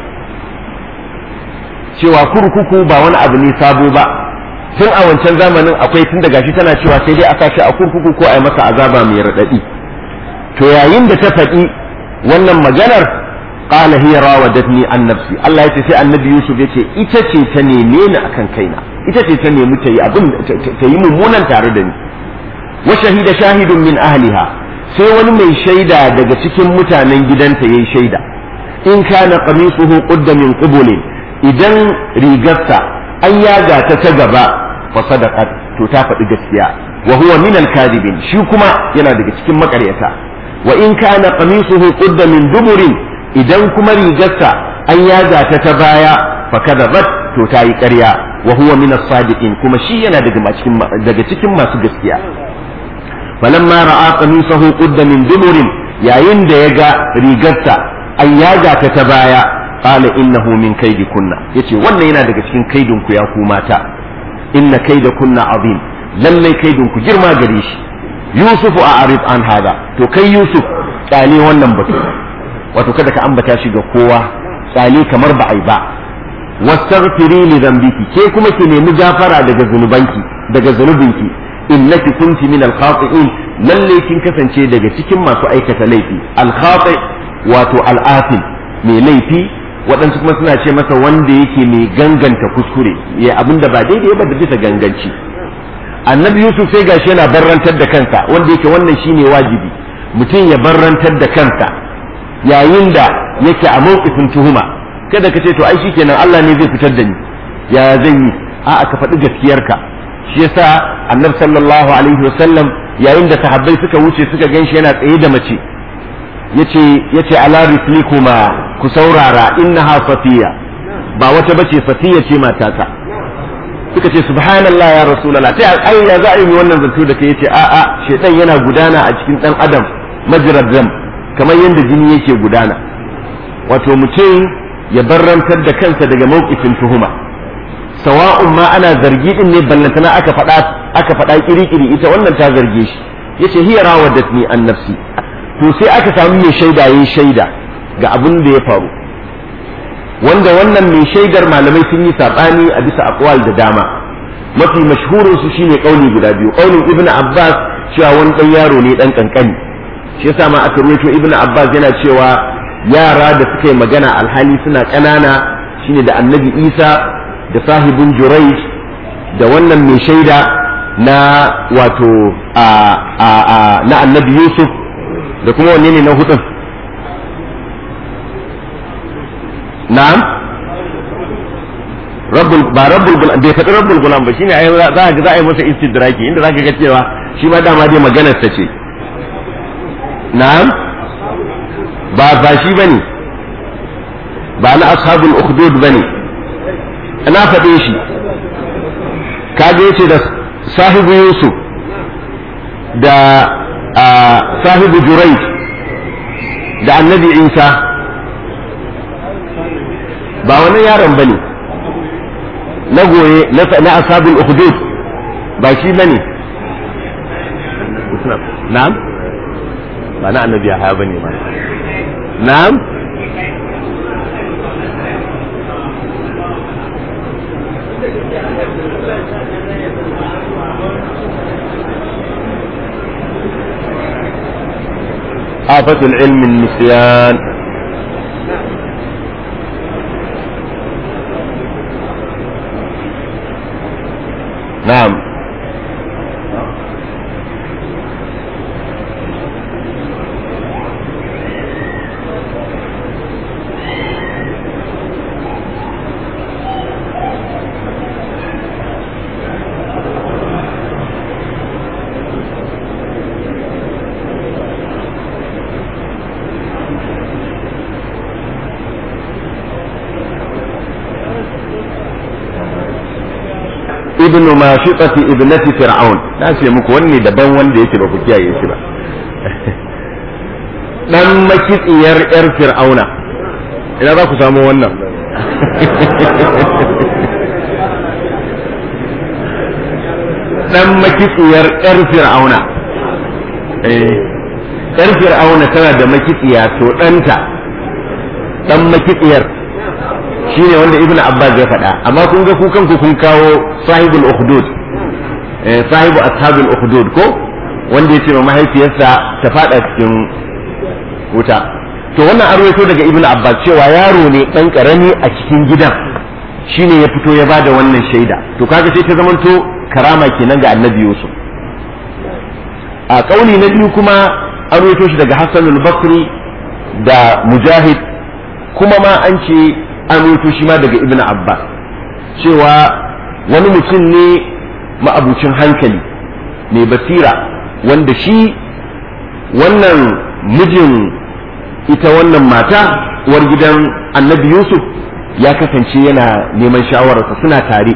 cewa kurkuku ba wani abu ne sabo ba, tun a wancan zamanin akwai, tun daga shi tana cewa sai dai a sashi a kurkuku ko a yi masa azaba mai raɗaɗi. To yayin da ta faɗi wannan maganar, qala hiya rawadatni an nafsi, Allah ya ce sai annabi Yusuf ya ce ita ce ta neme ni akan kaina, ita ce ta nemi ta yi abin ta yi mummunan tare da ni. Wa shahida shahidun min ahliha, sai wani mai shaida daga cikin mutanen gidanta yayi shaida, in kana qamisuhu qudda min qubulin, idan rigarsa an yaga ta ta gaba fa sadaqat, to ta faɗi gaskiya, wa huwa min al-kadibin, shi kuma yana daga cikin makaryata. Wa in kana qamisuhu qudda min duburin, idan kuma rigarsa an yaga ta ta baya fa kadabat, to ta yi ƙarya, wa huwa min as-sadiqin, kuma shi yana daga cikin masu gaskiya. Falamma ra'a qamisuhu qudda min duburin, yayin da ya ga rigarsa an yaga ta ta baya, qala innahu min kaydikunna, yace wannan yana daga cikin kaidin ku ya ku mata, inna kaydakunna azim, lallai kaidin ku girma gare shi. Yusuf a'rid an hada, to kai Yusuf tsale wannan batu, wato kada ka ambata shi ga kowa, tsale kamar ba ai ba. Wastaghfiri li dhanbiki, ke kuma ki nemi gafara daga zunubanki, daga zunubinki, innaki kunti min al-khati'in, lalle kin kasance daga cikin masu aikata laifi. Al-khati' wato al-athim, mai laifi, waɗansu kuma suna ce masa wanda yake mai ganganta kuskure, ya abinda ba daidai ba da bisa ganganci. Annabi Yusuf sai gashi yana barrantar da kansa, wanda yake wannan shine wajibi, mutum ya barrantar da kansa yayin da yake a mawqifin tuhuma. Kada ka ce to ai shikenan Allah ne zai fitar da ni, ya zan yi? A'a, ka faɗi gaskiyarka. Shi yasa Annabi sallallahu alaihi wasallam yayin da sahabbai suka wuce suka ganshi yana tsaye da mace, yace ala rislikuma, ku saurara, innaha Safiya, ba wata bace, Safiya ce matata. Suka ce subhanallah ya rasulullah, sai ai ya za a yi wannan zato da kai? Yace a'a, shedan yana gudana a cikin dan adam majrad dam, kamar yadda jini yake gudana. Wato mutum ya barrantar da kansa daga mawqifin tuhuma, sawa'un ma ana zargi din ne, ballantana aka faɗa kiri-kiri ita wannan ta zarge shi, yace hiya rawadatni an nafsi. To sai aka samu mai shaida yayin shaida ga abin da ya faru, wanda wannan mai shaidar malamai sun yi sabani a bisa aqwal da dama. Mafi mashhurin su shine kauli guda biyu, kaulin Ibn Abbas cewa wani dan yaro ne dan kankani, shi yasa ma aka ruwaito Ibn Abbas yana cewa yara da suka yi magana alhali suna ƙanana shine da Annabi Isa da sahibin Jurayj da wannan mai shaida na wato na Annabi Yusuf, da kuma wanne ne na hudun? Na'am, rabbul gulam, bai faɗi rabbul gulam ba, shine za a yi masa istidraki, inda za ka ga cewa shi ma dama dai maganar ta ce. Na'am, ba shi bane, ba na ashabul ukhdud bane, ana faɗe shi. Kaga yace da sahibu Yusuf da sahibu Jurayj da Annabi Isa, ba wani yaron bane, na goye na ashabul ukhdud ba shi bane na'am ba na annabi ya haya bane ma na'am آفة العلم النسيان نعم ibnu mashiqati ibnati fir'aun na ce muku wanne daban wanda yake ba ku kiyaye shi ba dan makitsiyar yar fir'auna ina za ku samu wannan dan makitsiyar yar fir'auna yar fir'auna tana da makitsiya to danta dan makitsiyar shi ne wanda ibn abbas ya faɗa amma kun ga kukan ku kun kawo sahibul ukhdud sahibu ashabul ukhdud ko wanda ya ce ma mahaifiyarsa ta faɗa cikin wuta to wannan an rawaito daga ibn abbas cewa yaro ne dan karami a cikin gidan shine ya fito ya bada wannan shaida to kaga sai ta zamanto karama kenan ga annabi yusuf a kauli na biyu kuma an rawaito shi daga hasan al-basri da mujahid kuma ma an ce an rubuto shi ma daga ibn abbas cewa wani mutum ne ma'abucin hankali mai basira wanda shi wannan mijin ita wannan mata uwar gidan annabi yusuf ya kasance yana neman shawararsa suna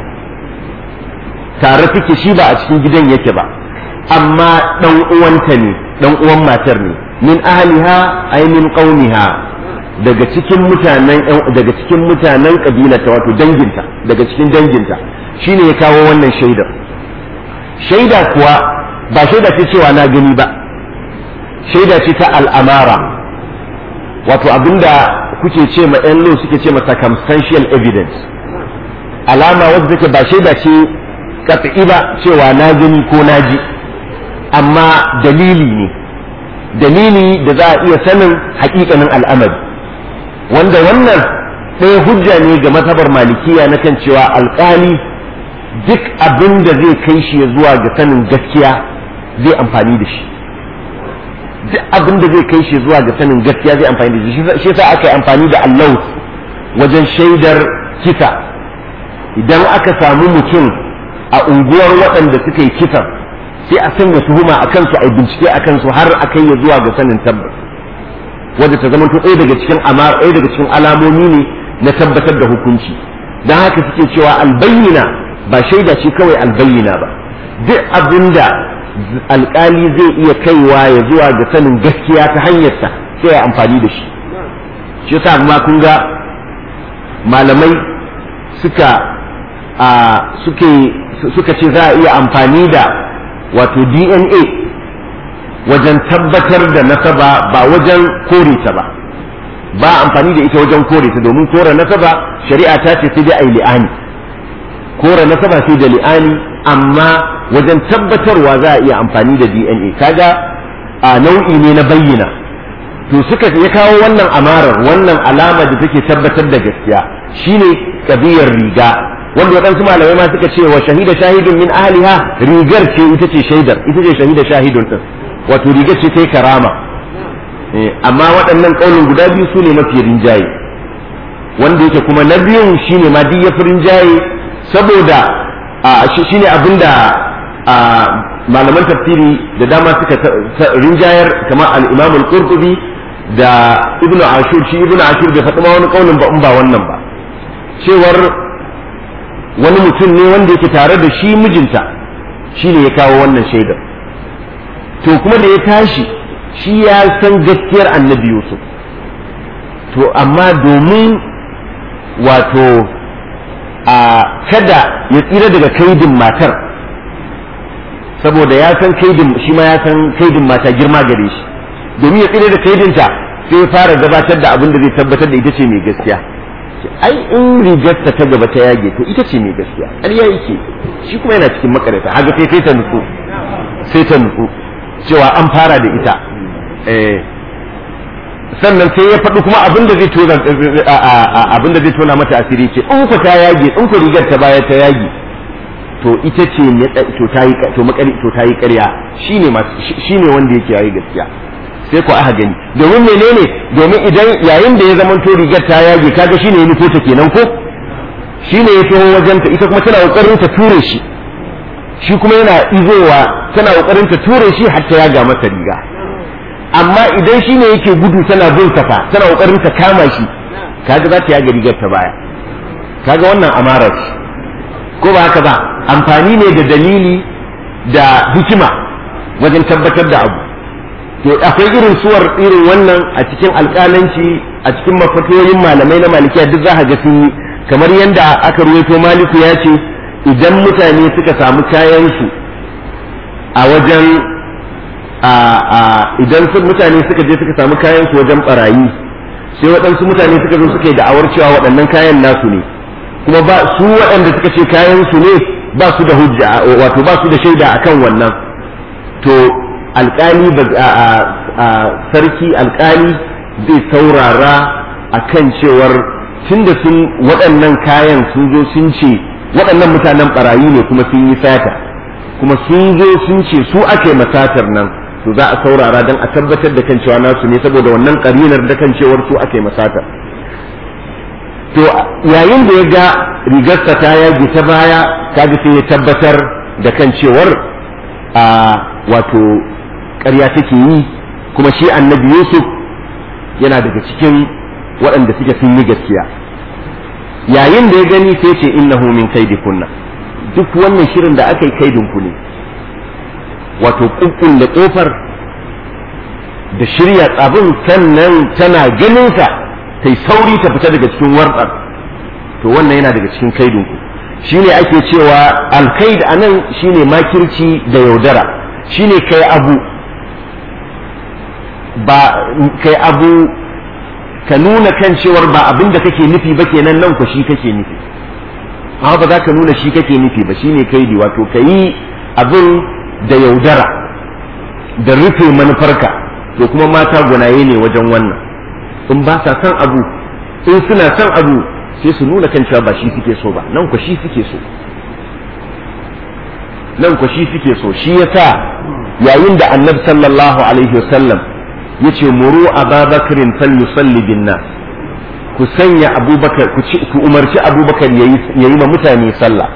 tare suke shi ba a cikin gidan yake ba amma dan uwanta ne dan uwan matar ne min ahliha ay min qaumiha daga cikin mutanen kabilarta wato danginta daga cikin danginta shine ya kawo wannan shaidar shaida kuwa ba shaida ce cewa na gani ba shaida ce ta al'amara wato abinda kuke ce ma yan law suke ce ma circumstantial evidence alama wadda take ba shaida ce kat'i ba cewa na gani ko na ji amma dalili da za a iya sanin haƙiƙanin al'amari wanda wannan ɗaya hujja ne ga mazhabar malikiya na kan cewa alƙali duk abin da zai kai shi zuwa ga sanin gaskiya zai amfani da shi duk abin da zai kai shi zuwa ga sanin gaskiya zai amfani da shi shi yasa aka yi amfani da Allah wajen shaidar kisa idan aka samu mutum a unguwar waɗanda suka yi kisan sai a sanya tuhuma a kansu a bincike a kansu har a kai ya zuwa ga sanin tabbas wadda ta zama ɗaya daga cikin alamomi ne na tabbatar da hukunci don haka suke cewa albayyina ba shaida ce kawai albayyina ba duk abinda alkali zai iya kaiwa ya zuwa ga sanin gaskiya ta hanyarsa sai ya amfani da shi shi yasa ma kun ga malamai suka ce za a iya amfani da wato DNA wajen tabbatar da nasaba ba wajen kore ta ba amfani da ita wajen kore ta domin kore nasaba shari'a ta ce sai dai ai li'ani kore nasaba sai da li'ani amma wajen tabbatarwa za a iya amfani da DNA kaga a nau'i ne na bayyana to suka ya kawo wannan amarar wannan alama da take tabbatar da gaskiya shine kabiyar riga wanda waɗansu malamai ma suka ce wa shahida shahidun min ahliha rigar ce ita ce shaidar ita ce shahida shahidun din wato rigar ce kai karama amma waɗannan ƙaunin guda biyu su ne mafi rinjaye wanda yake kuma na biyun shine ma duk yafi rinjaye saboda shine abinda malaman tafsiri da dama suka rinjayar kamar al-Imam al-Qurtubi da Ibn Ashur shi Ibn Ashur bai faɗi ma wani ƙaunin ba in ba wannan ba cewar wani mutum ne wanda yake tare da shi mijinta shine ya kawo wannan shaidar to kuma da ya tashi shi ya san gaskiyar annabi Yusuf to amma domin wato kada ya tsira daga kaidin matar, saboda ya san kaidin, shi ma ya san kaidin mata girma gare shi, domin ya tsira da kaidinta sai ya fara gabatar da abin da zai tabbatar da ita ce mai gaskiya. Ai in rigarta ta gaba ta yage to ita ce mai gaskiya, ƙarya yake, shi kuma yana cikin makarata. Haka sai ta nutsu cewa an fara da ita. Sannan sai ya faɗi kuma abin da zai tona mata asiri ce in ku ta yage, in ku rigar ta baya ta yage to ita ce to ta yi ƙarya, shine wanda yake yayi gaskiya. Sai ku aka gani, domin menene, domin idan yayin da ya zama to rigar ta yage kaga shine ya nufo ta kenan ko shine ya taho wajen ta, ita kuma tana kokarin ta ture shi, shi kuma yana izowa tana kokarin ta ture shi har ta yaga masa riga. Amma idan shine yake gudu tana bin safa tana kokarin ta kama shi, kaga za ta yaga rigar ta baya. Kaga wannan amara ce ko ba haka ba, amfani ne da dalili da hikima wajen tabbatar da abu. To akwai irin suwar irin wannan a cikin alƙalanci, a cikin mafatoyin malamai na malikiya duk za ka ga sun yi, kamar yadda aka ruwaito Maliku ya ce idan mutane suka samu kayansu a wajen idan mutane suka je suka samu kayansu wajen barayi, sai waɗansu mutane suka zo suka yi da'awar cewa waɗannan kayan nasu ne, kuma ba su waɗanda suka ce kayansu ne ba su da hujja, wato ba su da shaida akan wannan, to alƙali sarki alƙali zai saurara akan cewar tunda sun waɗannan kayan sun zo sun ce waɗannan mutanen barayi ne kuma sun yi sata, kuma sun zo sun ce su ake masatar nan, to za a saurara don a tabbatar da kan cewa nasu ne, saboda wannan ƙarinar da kan cewar su ake masatar. To yayin da ya ga rigarsa ta yage ta baya, kaga sai ya tabbatar da kan cewar wato ƙarya take yi, kuma shi annabi Yusuf yana daga cikin waɗanda suke sun yi gaskiya. Yayin da ya gani sai ce innahu min kaidikunna, duk wannan shirin da aka yi kaidin ku ne, wato kukkun da kofar da shirya tsabin, sannan tana ganin sa ta yi sauri ta fita daga cikin wartsar, to wannan yana daga cikin kaidin ku. Shine ake cewa alkaid anan shine makirci da yaudara, shine kai abu ka nuna kan cewar ba abin da kake nufi ba kenan, nan ku shi kake nufi, amma ba za ka nuna shi kake nufi ba, shine kaidi, wato ka yi abin da yaudara da rufe manufarka. To kuma mata gunaye ne wajen wannan, in ba sa son abu, in suna son abu sai su nuna kan cewa ba shi suke so ba, nan ku shi suke so, nan ku shi suke so. Shi yasa yayin da annabi sallallahu alaihi wasallam yace muru ababakarin falyusalli bin nas, ku sanya abubakar, ku umarci abubakar yayi ma mutane sallah.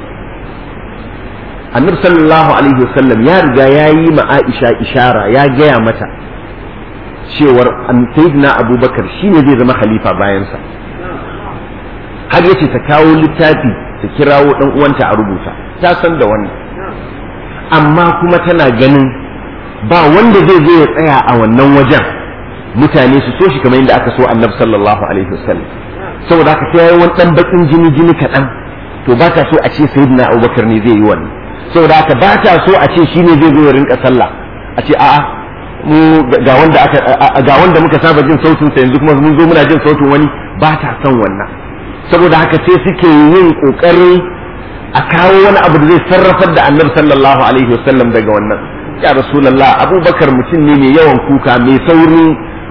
Annabi sallallahu alaihi wasallam ya riga yayi ma Aisha ishara, ya gaya mata cewar sayyidina abubakar shine zai zama khalifa bayansa, har yace ta kawo littafi ta kirawo dan uwanta a rubuta, ta san da wannan, amma kuma tana ganin ba wanda zai zo ya tsaya a wannan wajen mutane su so shi kamar yadda aka so annabi sallallahu alaihi wasallam, saboda haka sai yayi wani dan bakin jini kaɗan, to ba ta so a ce sayyidina abubakar ne zai yi wannan, saboda haka ba ta so a ce shine zai zo ya rinka sallah, a ce a'a mu ga wanda muka saba jin sautin sa yanzu kuma mun zo muna jin sautin wani, ba ta son wannan. Saboda haka sai suke yin kokari a kawo wani abu da zai sarrafar da annabi sallallahu alaihi wasallam daga wannan. Ya rasulullah, abubakar mutum ne mai yawan kuka, mai saurin,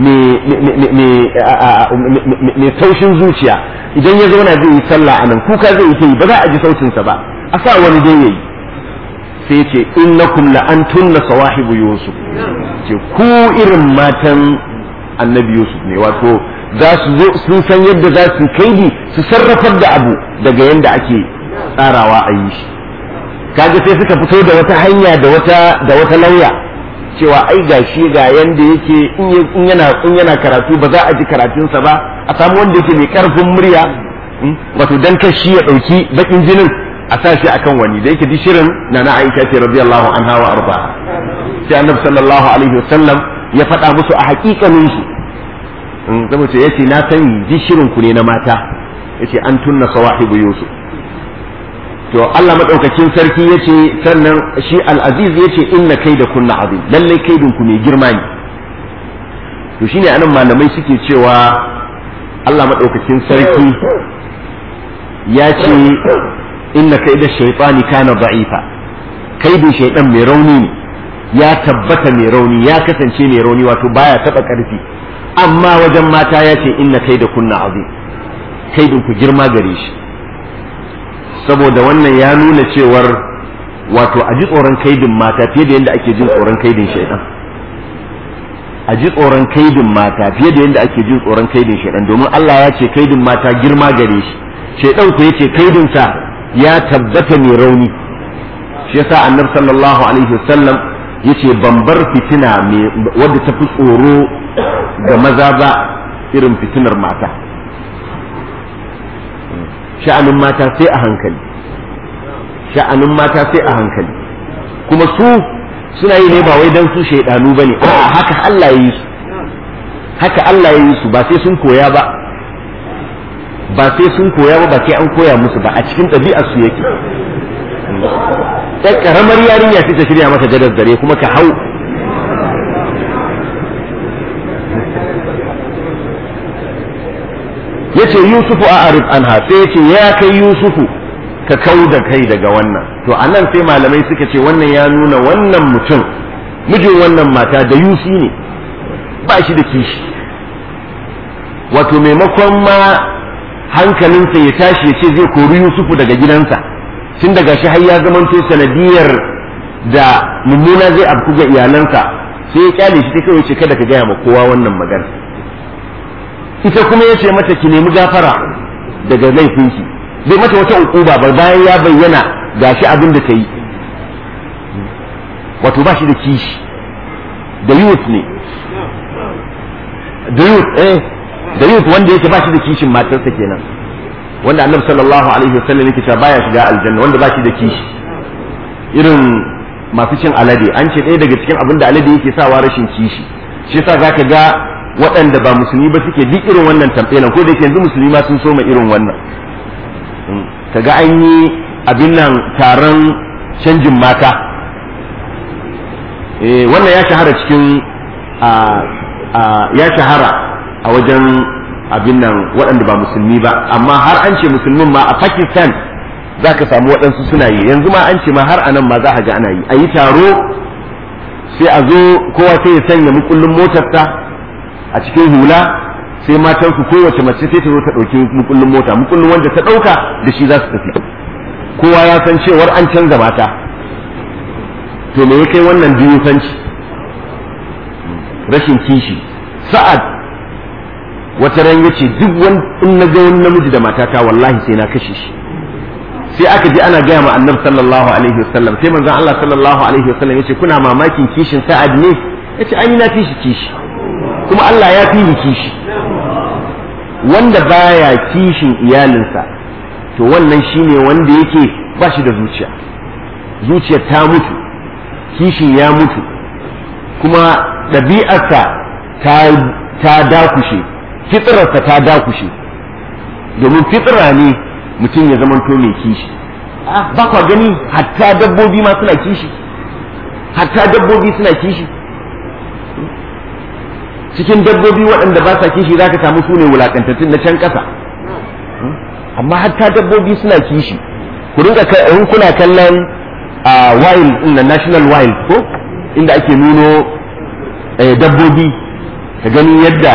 mai taushin zuciya, idan ya zauna zai yi sallah anan kuka zai yi, ba za a ji sautinsa ba, a sa wani dai yayi. Sai ce innakum la antunna sawahibu yusuf, ce ku irin matan annabi yusuf ne, wato za su zo sun san yadda za su kaidi su sarrafar da abu daga yadda ake tsarawa a yi shi. Kaga sai suka fito da wata hanya da wata lauya cewa ai gashi ga yanda yake in yana karatu ba za a ji karatunsa ba, a samu wanda yake mai karfin murya, wato dan kashi ya dauki bakin jinin a sa shi akan wani, da yake dishirin na Aisha ce radiyallahu anha wa arba. Sai annabi sallallahu alaihi wasallam ya faɗa musu a hakikanin su, zama ce yace na sani dishirin ku ne na mata, yace an tunna sawahibu yusuf, to Allah madaukakin sarki yace sannan shi al-aziz yace inna kaidakunna azim lalle kaidin ku mai girma ne to shine anan malamai suke cewa Allah madaukakin sarki ya ce inna kaida shaytani kana da'ifa kaidin shaytan mai rauni ne ya tabbata mai rauni ya kasance mai rauni wato baya taba karfi amma wajen mata ya ce inna kaidakunna azim kaidin ku girma gare shi saboda wannan ya nuna cewar wato a ji tsoron kaidin mata fiye da yadda ake jin tsoron kaidin shaidan a ji tsoron kaidin mata fiye da yadda ake jin tsoron kaidin shaidan domin Allah ya ce kaidin mata girma gare shi shaidan ku yace kaidin sa ya tabbata mai rauni shi yasa annabi sallallahu alaihi wasallam yace ban bar fitina wadda ta fi tsoro ga maza ba irin fitinar mata sha'anin mata sai a hankali sha'anin mata sai a hankali kuma su suna yi ne ba wai dan su shaidanu bane a'a haka Allah ya yi su haka Allah ya yi su ba sai sun koya ba ba sai sun koya ba ba sai an koya musu ba a cikin ɗabi'ar su yake ɗan ƙaramar yarinya sai ta shirya mata gadar dare kuma ka hau yace Yusufu a'rif anha sai yace ya kai Yusufu ka kau da kai daga wannan to anan sai malamai suka ce wannan ya nuna wannan mutum mijin wannan mata da yusi ne ba shi da kishi wato maimakon ma hankalinsa ya tashi ya ce zai kori Yusufu daga gidansa tun daga shi har ya zamanto sanadiyar da mummuna zai afku ga iyalansa sai ya kyale shi ta kawai ce kada ka gaya ma kowa wannan magana ita kuma ya ce mata ki nemi gafara daga laifinki bai mata wata ukuba ba bayan ya bayyana gashi abin da ta yi wato ba shi da kishi da youth ne da youth wanda yake ba shi da kishin matarsa kenan wanda annabi sallallahu alaihi wasallam yake cewa baya shiga aljanna wanda ba shi da kishi irin masu cin alade an ce ɗaya daga cikin abin da alade yake sawa rashin kishi shi yasa zaka ga waɗanda ba musulmi ba suke duk irin wannan tambayan ko da yake yanzu musulmi ma sun soma irin wannan kaga an yi abin nan taron canjin mata wannan ya shahara cikin ya shahara a wajen abin nan waɗanda ba musulmi ba amma har an ce musulmin ma a Pakistan za ka samu waɗansu suna yi yanzu ma an ce ma har anan ma za ka ga ana yi a yi taro sai a zo kowa sai ya sanya mukullin motarsa a cikin hula sai matan su kowace mace sai ta zo ta ɗauki mukullin mota mukullin wanda ta ɗauka da shi za su tafi kowa ya san cewar an canza mata to me ya kai wannan jinsanci rashin kishi sa'ad wata ran yace duk wani in na ga wani namiji da matata wallahi sai na kashe shi sai aka ji ana gaya ma annabi sallallahu alaihi wasallam sai manzon Allah sallallahu alaihi wasallam yace kuna mamakin kishin sa'ad ne yace an yi na fi shi kishi kuma Allah ya fi ni kishi wanda baya kishin iyalinsa to wannan shine wanda yake ba shi da zuciya ta mutu kishin ya mutu kuma ɗabi'arsa ta dakushe fitrarsa ta dakushe domin fitra ne mutum ya zamanto mai kishi ba kwa gani hatta dabbobi ma suna kishi cikin dabbobi waɗanda ba sa kishi zaka samu su ne wulakantattun na can ƙasa amma hatta dabbobi suna kishi ku rinka in kuna kallon wild na national wild ko inda ake nuno dabbobi ka gani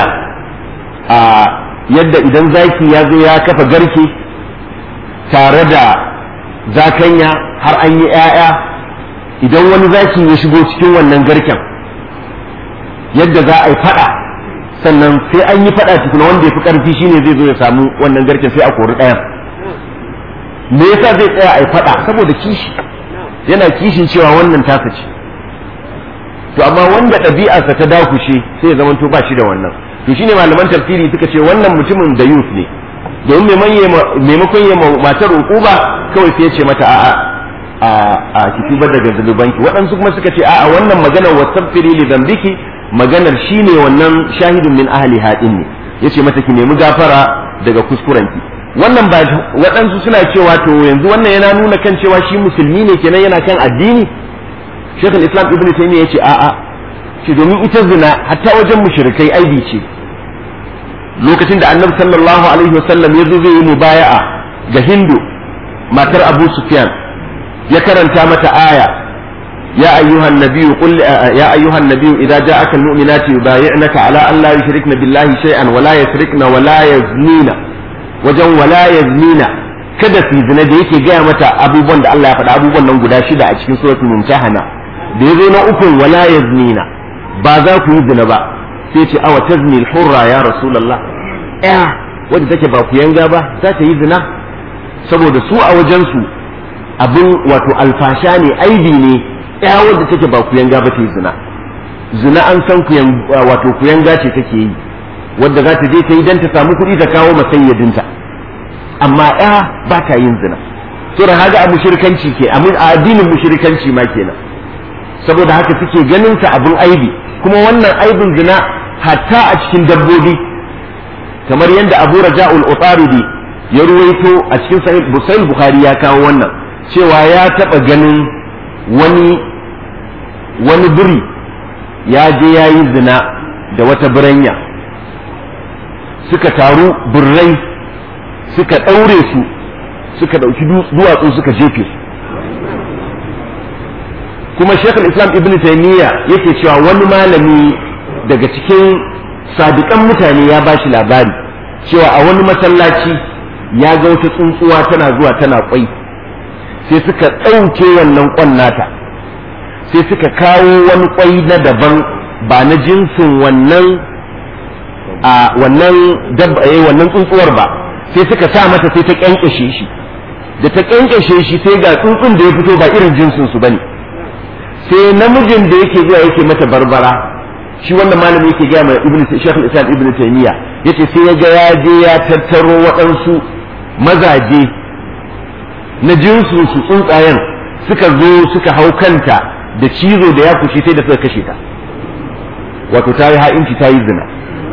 yadda idan zaki ya zo ya kafa garke tare da zakanya har an yi 'ya'ya idan wani zaki ya shigo cikin wannan garken yadda za a yi fada sannan sai an yi fada tukuna wanda ya fi karfi shine zai zo ya samu wannan garken sai a kori ɗayan me yasa zai tsaya a yi fada saboda kishi yana kishin cewa wannan tasa ce to amma wanda ɗabi'arsa ta dakushe sai ya zamanto ba shi da wannan to shine malaman tafsiri suka ce wannan mutumin da youth ne domin maimakon yi matar uquba kawai sai ya ce mata a ki tubar daga zulubanki waɗansu kuma suka ce a'a wannan maganar wasaffiri li dhanbiki maganar shine wannan shahidun min ahli hadin ne yace mata ki nemi gafara daga kuskurenki wannan ba waɗansu suna cewa to yanzu wannan yana nuna kan cewa shi musulmi ne kenan yana kan addini. Sheikh al-Islam Ibn Taymiyyah yace a'a, shi domin ita zina hatta wajen mushrikai aibi ce. Lokacin da Annabi sallallahu alaihi wasallam ya zo zai yi mubaya'a ga Hindu matar Abu Sufyan, ya karanta mata aya ya ayyuhan nabiyyu qul ya ayyuhan nabiyyu idza ja'aka al-mu'minatu yubayyi'naka ala an la yushrikna billahi shay'an wa la yasrikna wa la yaznina, wajen wala yaznina kada su zina da yake gaya mata abubuwan da Allah ya faɗa, abubuwan nan guda 6 a cikin suratul Mumtahana. Da yazo na ukun wala yaznina, ba za ku yi zina ba, sai ce awa tazni al-hurra ya rasulullah, wanda take ba ku yanga ba za ta yi zina? Saboda su a wajen su abin wato alfasha ne, aibi ne, wanda take ba ku yanga ba ta yi zina. Zina an san ku wato ku yanga ce take yi, wadda za ta je ta yi don ta samu kuɗi ta kawo masayyadinta, amma ba ta yin zina. Sura haga a mushrikanci ke, a addinin mushrikanci ma kenan. Saboda haka suke ganin ta abin aibi, kuma wannan aibin zina hatta a cikin dabbobi, kamar yadda Abu Raja'ul Utaridi ya ruwaito a cikin Sahih Bukhari ya kawo wannan, cewa ya taɓa ganin wani biri ya je ya yi zina da wata biranya, suka taru birrai suka ɗaure su, suka ɗauki duwatsu suka jefe su. Kuma Sheikh al-Islam Ibn Taymiyyah yake cewa wani malami daga cikin sadiƙan mutane ya bashi labari cewa a wani masallaci ya ga wata tsuntsuwa tana zuwa tana kwai, sai suka ɗauke wannan kwan nata, sai suka kawo wani kwai na daban ba na jinsin wannan tsuntsuwar ba, sai suka sa mata sai ta kyankyashe shi. Da ta kyankyashe shi sai ga tsuntsun da ya fito ba irin jinsin su bane, sai namijin da yake zuwa yake mata barbara, shi wannan malami yake gaya mai Sheikh al-Islam Ibn Taymiyyah yace sai ya ga ya je ya tattaro waɗansu mazaje na jinsin su tsuntsayen, suka zo suka hau kanta da cizo da ya kushe sai da suka kashe ta. Wato ta yi ha'inci, ta yi zina.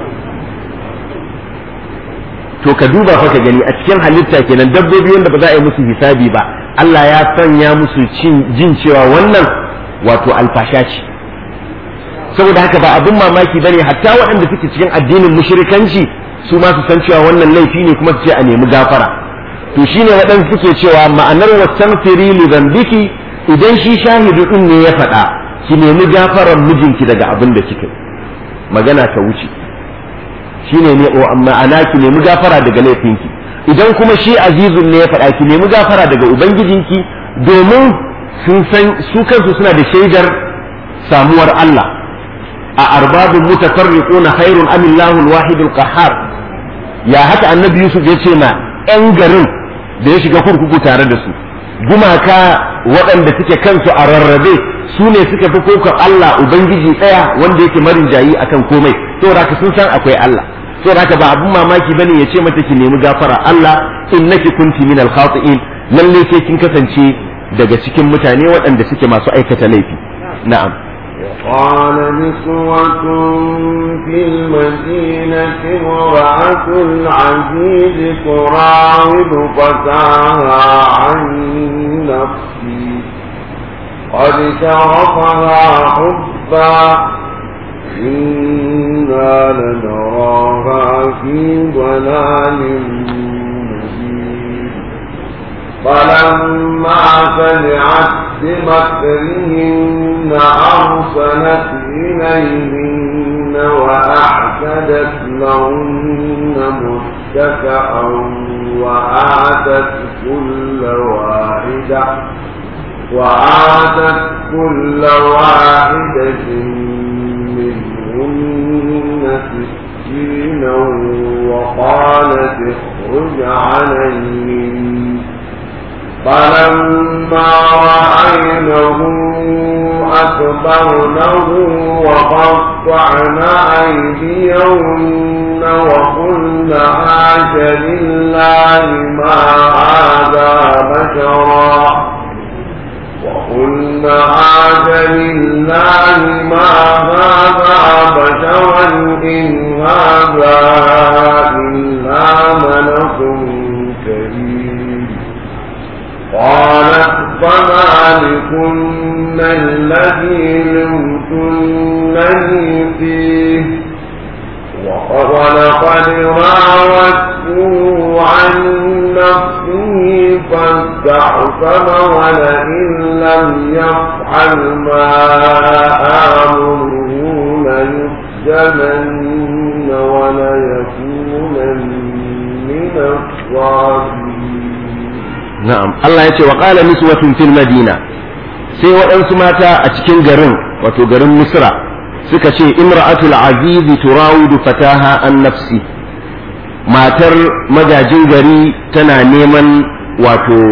To ka duba fa ka gani a cikin halitta kenan dabbobi wanda ba za a yi musu hisabi ba, Allah ya sanya musu jin cewa wannan wato alfasha ce. Saboda haka ba abin mamaki bane hatta waɗanda suke cikin addinin mushrikanci su ma su san cewa wannan laifi ne, kuma su ce a nemi gafara. To shine waɗanda suke cewa ma'anar wastaghfiri li dhanbiki, idan shi shahidu din ne ya faɗa ki nemi gafaran mijinki daga abin da kika, magana ta wuce. Shine ne ma'ana ki nemi gafara daga laifinki. Idan kuma shi azizun ne ya faɗa ki nemi gafara daga ubangijinki, domin sun san su kansu suna da shaidar samuwar Allah. A arbabun mutafarriquna khairun am Allahu al-wahidul qahhar, ya haka annabi Yusuf ya ce ma 'yan garin da ya shiga kurkuku tare da su, gumaka waɗanda suke kansu a rarrabe su ne suka fi kokon Allah ubangiji ɗaya wanda yake marinjayi akan komai, saboda haka sun san akwai Allah. Saboda haka ba abun mamaki bane ya ce mata ki nemi gafara Allah, innaki kunti minal khati'in, lalle sai kin kasance daga cikin mutane waɗanda suke masu aikata laifi. Na'am. قال نسوة في المدينة امرأة العزيز تراود فتاها عن نفسي قد شرفها حبا إنا لنراها في ضلال مبين. فلما سمعت بمكرهن أرسلت إليهن وأعتدت لهن متكئا وآتت كل واحدة منهن سكينا وقالت اخرج عليهن. فلما رأينه أكبرنه وقطعن أيديهن وقلن حاش لله ما هذا بشرا إن هذا إلا ملك فذلكن الذي لمتنني فيه ولقد راودته عن نفسه فاستعصم ولئن لم يفعل ما آمره ليسجنن وليكونن من الصاغرين. نعم الله يقول وقال نسوة في المدينة sai waɗansu mata a cikin garin wato garin Misra suka ce imra'atul aziz turawidu fataha an nafsi, matar magajin gari tana neman wato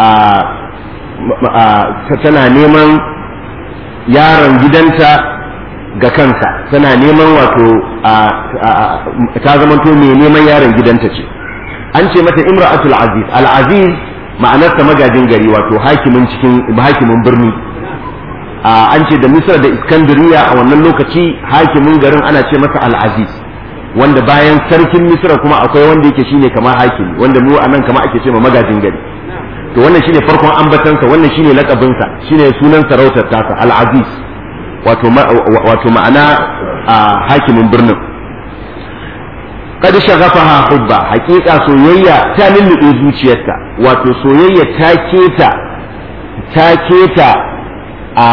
tana neman yaron gidanta ga kansa, tana neman wato ta zamanto mai neman yaron gidanta ce. An ce mata imra'atul aziz, al-aziz ma'anarsa magajin gari wato hakimin birni. An ce da Misra da Iskandariya a wannan lokaci hakimin garin ana ce masa al-aziz, wanda bayan sarkin Misra kuma akwai wanda yake shine kamar hakimi, wanda mu anan kama ake ce ma magajin gari. To wannan shine farkon ambatansa, wannan shine lakabinsa, shine sunan sarautar tasa al-aziz, wato ma'ana hakimin birnin. Kad shagafaha hubba, hakika soyayya ta lullube zuciyarta, wato soyayya ta keta a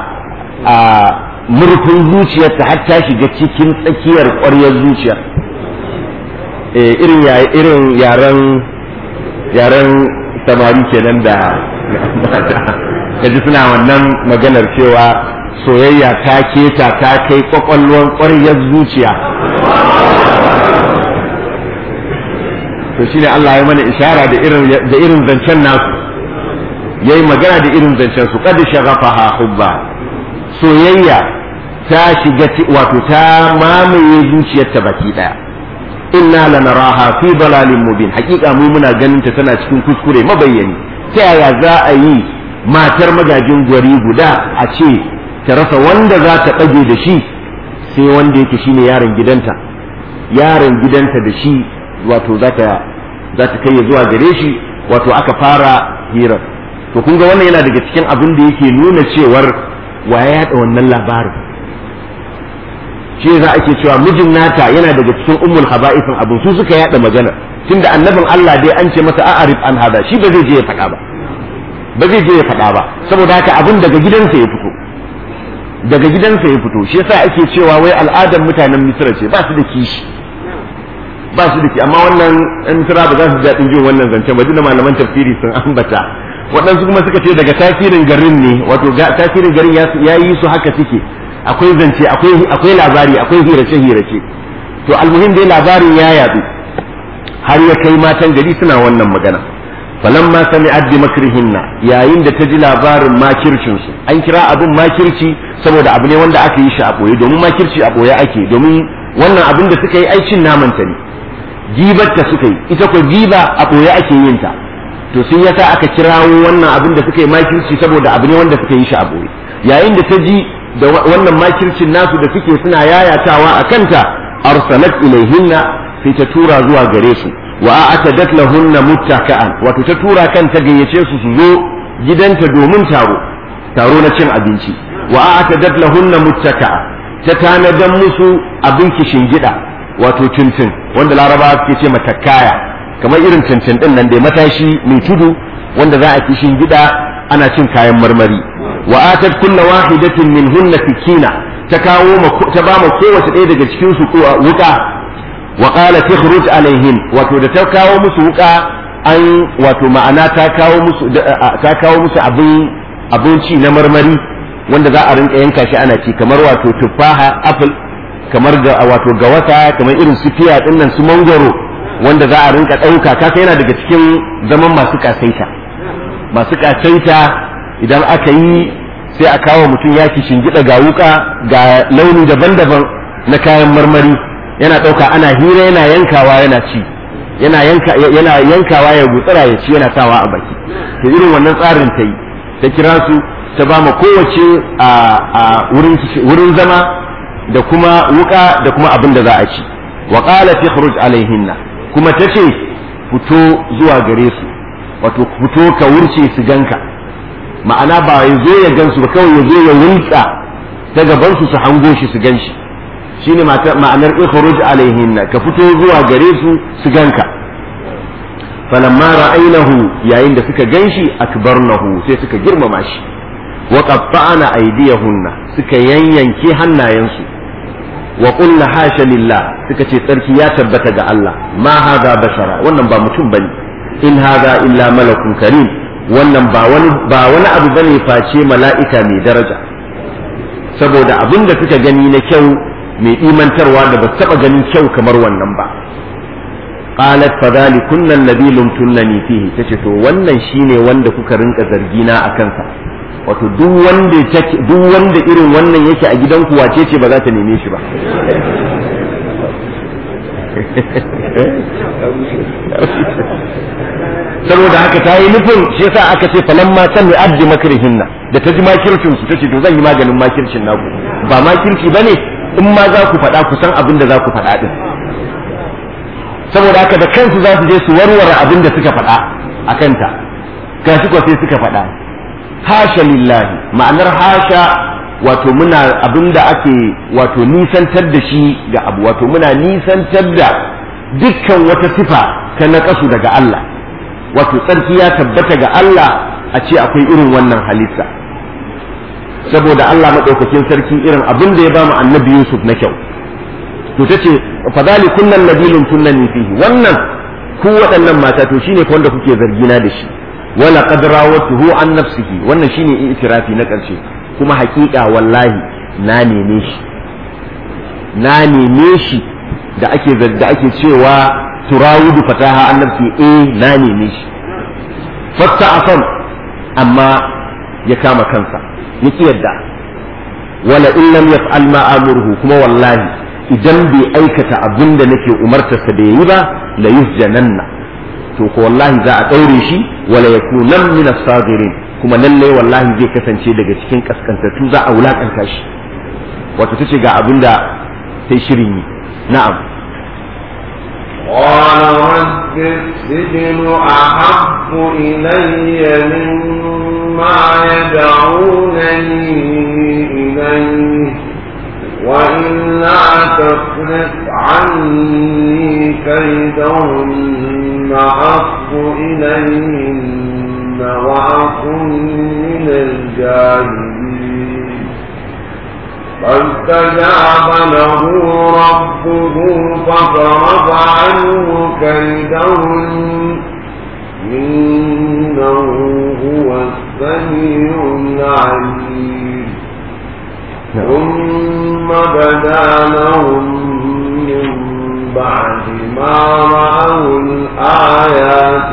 murfin zuciyarta har ta shiga cikin tsakiyar ƙwaryar zuciyar. Irin yaren samari kenan da kaji suna wannan maganar cewa soyayya ta keta ta kai kwakwalwar ƙwaryar zuciya. To shine Allah ya mana ishara da irin zancen nasu, yayi magana da irin zancen su. Qad shaghafaha hubba, soyayya ta shiga wato ta mamaye zuciyarta baki daya. Inna lanaraha fi dalalin mubin, hakika mu muna ganin ta tana cikin kuskure mabayyani. Ta yaya za a yi matar magajin gwari guda a ce ta rasa wanda za ta ɗage da shi sai wanda yake shine yaron gidanta da shi, wato za ta kai zuwa gare shi, wato aka fara hirar. To kun ga wannan yana daga cikin abin da yake nuna cewar waye ya yaɗa wannan labarin. Shi za ake cewa mijin nata yana daga cikin ummul haba'ifin abin, su suka yaɗa magana, tunda annabin Allah dai an ce masa a'arif an hada, shi ba zai je ya faɗa ba, saboda haka abin daga gidansa ya fito, shi yasa ake cewa wai al'adar mutanen Misra ce ba su da kishi, amma wannan ɗan Misra ba za su daɗin jin wannan zancen ba, duk da malaman tafsiri sun ambata. Waɗansu kuma suka ce daga tasirin garin ne, wato tasirin garin ya yi su haka suke, akwai zance, akwai labari, akwai hirace. To almuhim dai labarin ya yaɗu har ya kai matan gari suna wannan magana. Falamma sami'at bi makrihinna, yayin da ta ji labarin makircin su, an kira abin makirci saboda abu ne wanda aka yi shi a boye, domin makirci a boye ake, domin wannan abin da suka yi aicin naman ta ne, gibar ta suka yi, ita ko giba a boye ake yin ta. To sun yasa aka kirawo wannan abin da suka yi makirci saboda abu ne wanda suka yi shi a boye. Yayin da ta ji da wannan makircin nasu da suke suna yayatawa a kanta, arsalat ilaihinna, sai ta tura zuwa gare su, wa a'tadat lahunna muttaka'an, wato ta tura kan ta gayyace su su zo gidanta domin taro na cin abinci. Wa a'tadat lahunna muttaka'a, ta tanadan musu abin kishin gida, wato tuntun, wanda Larabawa suke ce mata kaya, kamar irin tuntun din nan dai matashi mai tudu wanda za a kishin gida ana cin kayan marmari. Wa atat kulla wahidatin minhunna sikina, ta ba ma kowace ɗaya daga cikin su wuka. Wa qalat ikhruj alaihin, wato da ta kawo musu wuka, an wato ma'ana ta kawo musu abinci na marmari wanda za a rinka yanka shi ana ci, kamar wato tuffaha, apple, kamar wato gawata, kamar irin su fiya din nan, su mangoro, wanda za a rinka ɗauka. Kaka yana daga cikin zaman masu kasaita idan aka yi sai a kawo mutum ya shingida ga wuka ga launi daban-daban na kayan marmari, yana ɗauka ana hira, yana yankawa yana ci, yana yankawa ya gutsira ya ci, yana sawa a baki. To irin wannan tsarin ta yi, ta kira su, ta ba ma kowace a wurin zama da kuma wuka da kuma abin da za a ci. Wa qalat ikhruj alaihinna, kuma tace fito zuwa gare su, wato fito ka wurce su ganka, ma'ana ba ya zo ya gansu ba kawai ya zo ya wulka ta gaban su hango shi su ganshi shine ma'anar ikhruj alaihinna ka fito zuwa gare su ganka falamma ra'aynahu yayin da suka ganshi akbarnahu sai suka girmama shi wa qatta'na aydiyahunna suka yanyanke hannayensu wa qulna hasha lillah suka ce tsarki ya tabbata ga Allah ma hada bashara wannan ba mutum bane in hada illa malakun karim wannan ba wani abu bane face mala'ika mai daraja saboda abin da suka gani na kyau mai imantarwa da ba taba ganin kyau kamar wannan ba qalat fadhalikunna alladhi lumtunani fihi tace to wannan shine wanda kuka rinka zargina akan sa wato duk wanda irin wannan yake a gidanku wace ce ba za ta neme shi ba saboda haka ta yi nufin shi yasa aka ce falamma sami abdi makrihinna da ta ji makircin su tace to zan yi maganin makircin naku ba makirci bane in ma za ku faɗa ku san abin da za ku faɗa din saboda haka da kansu za su je su warware abin da suka faɗa a kanta gashi ko sai suka faɗa hasha lillahi ma'anar hasha wato muna abin da ake wato nisantar da shi ga abu wato muna nisantar da dukkan wata sifa ta naƙasu daga Allah wato tsarki ya tabbata ga Allah a ce akwai irin wannan halitta saboda Allah maɗaukakin sarki irin abin da ya ba mu annabi Yusuf na kyau to tace fadali kullal ladilun tunnani fihi wannan ku waɗannan mata to shine wanda kuke zargina da shi wala qad rawatuhu an nafsihi wannan shine itirafi na ƙarshe kuma haƙiƙa wallahi na neme shi da ake cewa turawudu fataha an nafsi na neme shi fatta afan amma ya kama kansa ya ki yadda wala in lam yaf'al ma amurhu kuma wallahi idan bai aikata abin da nake umartarsa da yayi ba la yusjananna to ko wallahi za a daure shi wala yakunan min as-sagirin kuma lalle wallahi zai kasance daga cikin kaskantattu za a wulakanta shi wato tace ga abin da sai shirin yi na'am قال رب السجن أحب إلي مما يدعونني إليه وإلا تصرف عني كيدهن أصب إليهن وأكن من الجاهلين فاستجاب له ربه فصرف عنه كيدهن إنه هو السميع العليم ثم بدا لهم من بعد ما رأوا الآيات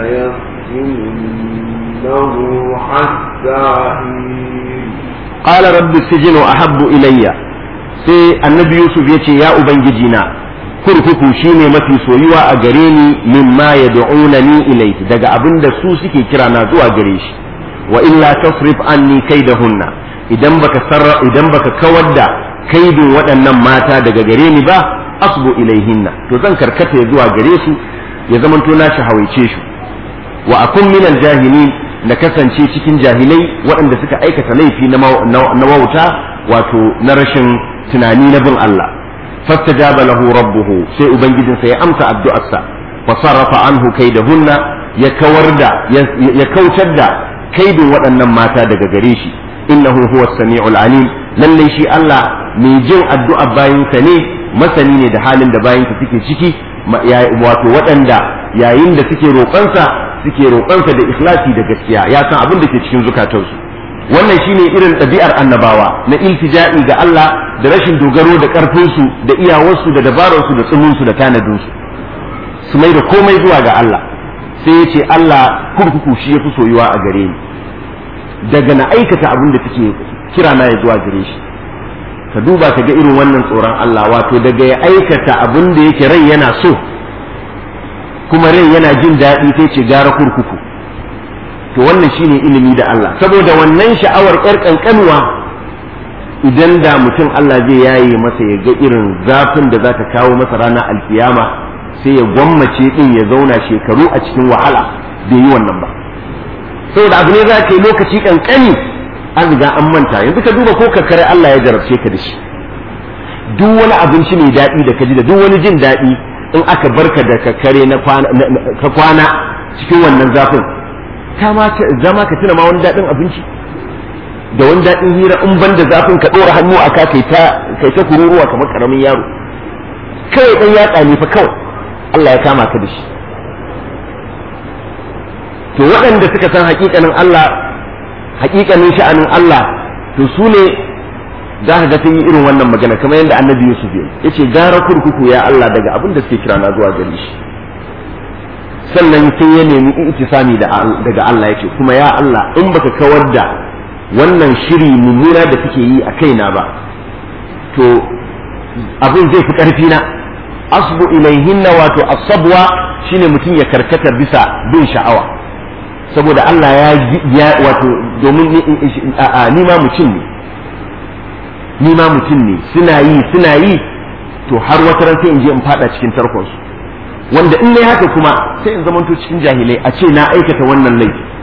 ليسجننه حتى حين قال رب السجن أحب إلي sai annabi Yusuf ya ce ya ubangijina kurkuku shine mafi soyuwa a gare ni mimma yad'unani ilayhi daga abinda su suke kira na zuwa gare shi wa illa tasrif anni kaidahunna idan baka kawar da kaidin waɗannan mata daga gare ni ba asbu ilaihinna to zan karkata zuwa gare su ya zamanto na shahawaice shi wa akun minal jahilin na kasance cikin jahilai waɗanda suka aikata laifi na wauta wato na rashin tunani na bin Allah fastajaba lahu rabbuhu sai ubangijinsa ya amsa addu'arsa fa sarrafa anhu kaidahunna ya kautar da kaidin waɗannan mata daga gare shi innahu huwa as-sami'ul alim lalle shi Allah mai jin addu'ar bayinsa ne masani ne da halin da bayinsa suke ciki wato waɗanda yayin da suke roƙonsa da ikhlasi da gaskiya ya san abin da ke cikin zukatansu wannan shine irin ɗabi'ar annabawa na iltija'i ga Allah da rashin dogaro da ƙarfinsu da iyawarsu da dabararsu da tsiminsu da tanadinsu su mai da komai zuwa ga Allah sai ya ce Allah kurkuku shi ya fi soyuwa a gare ni daga na aikata abin da take kira na ya zuwa gare shi ka duba ka ga irin wannan tsoron Allah wato daga ya aikata abin da yake rai yana so kuma rai yana jin daɗi sai ce gara kurkuku to wannan shine ilimi da Allah saboda wannan sha'awar ƴar kankanuwa idan da mutum Allah zai yaye masa ya ga irin zafin da za ta kawo masa ranar alkiyama sai ya gwammace din ya zauna shekaru a cikin wahala bai yi wannan ba saboda abu ne za ka yi lokaci kankani an riga an manta. yanzu ka duba ko kakkare Allah ya jarabce ka da shi, duk wani abinci mai daɗi da ka ji da duk wani jin daɗi in aka barka da kakkare ka kwana cikin wannan zafin zama ka tuna ma wani daɗin abinci da wani daɗin hira in ban da zafin ka ɗora hannu a ka kai ta kururuwa kamar ƙaramin yaro. kawai ɗan yatsa ne fa kawai Allah ya kama ka da shi. to waɗanda suka san haƙiƙanin Allah, haƙiƙanin sha'anin Allah, to su ne za ka ga sun yi irin wannan magana kamar yadda annabi Yusuf ya ce gara kurkuku ya Allah daga abin da suke kira na zuwa gare shi. sannan sai ya nemi itisami daga Allah yake kuma ya Allah in baka kawar da wannan shiri mummuna da suke yi a kaina ba to abin zai fi ƙarfi na. asbu ilaihinna wato asabwa shine mutum ya karkata bisa bin sha'awa, saboda Allah ya wato domin ni ma mutum ne suna yi to har wata ran sai in je in fada cikin tarkonsu, wanda in ne haka kuma sai in zamanto cikin jahilai a ce na aikata wannan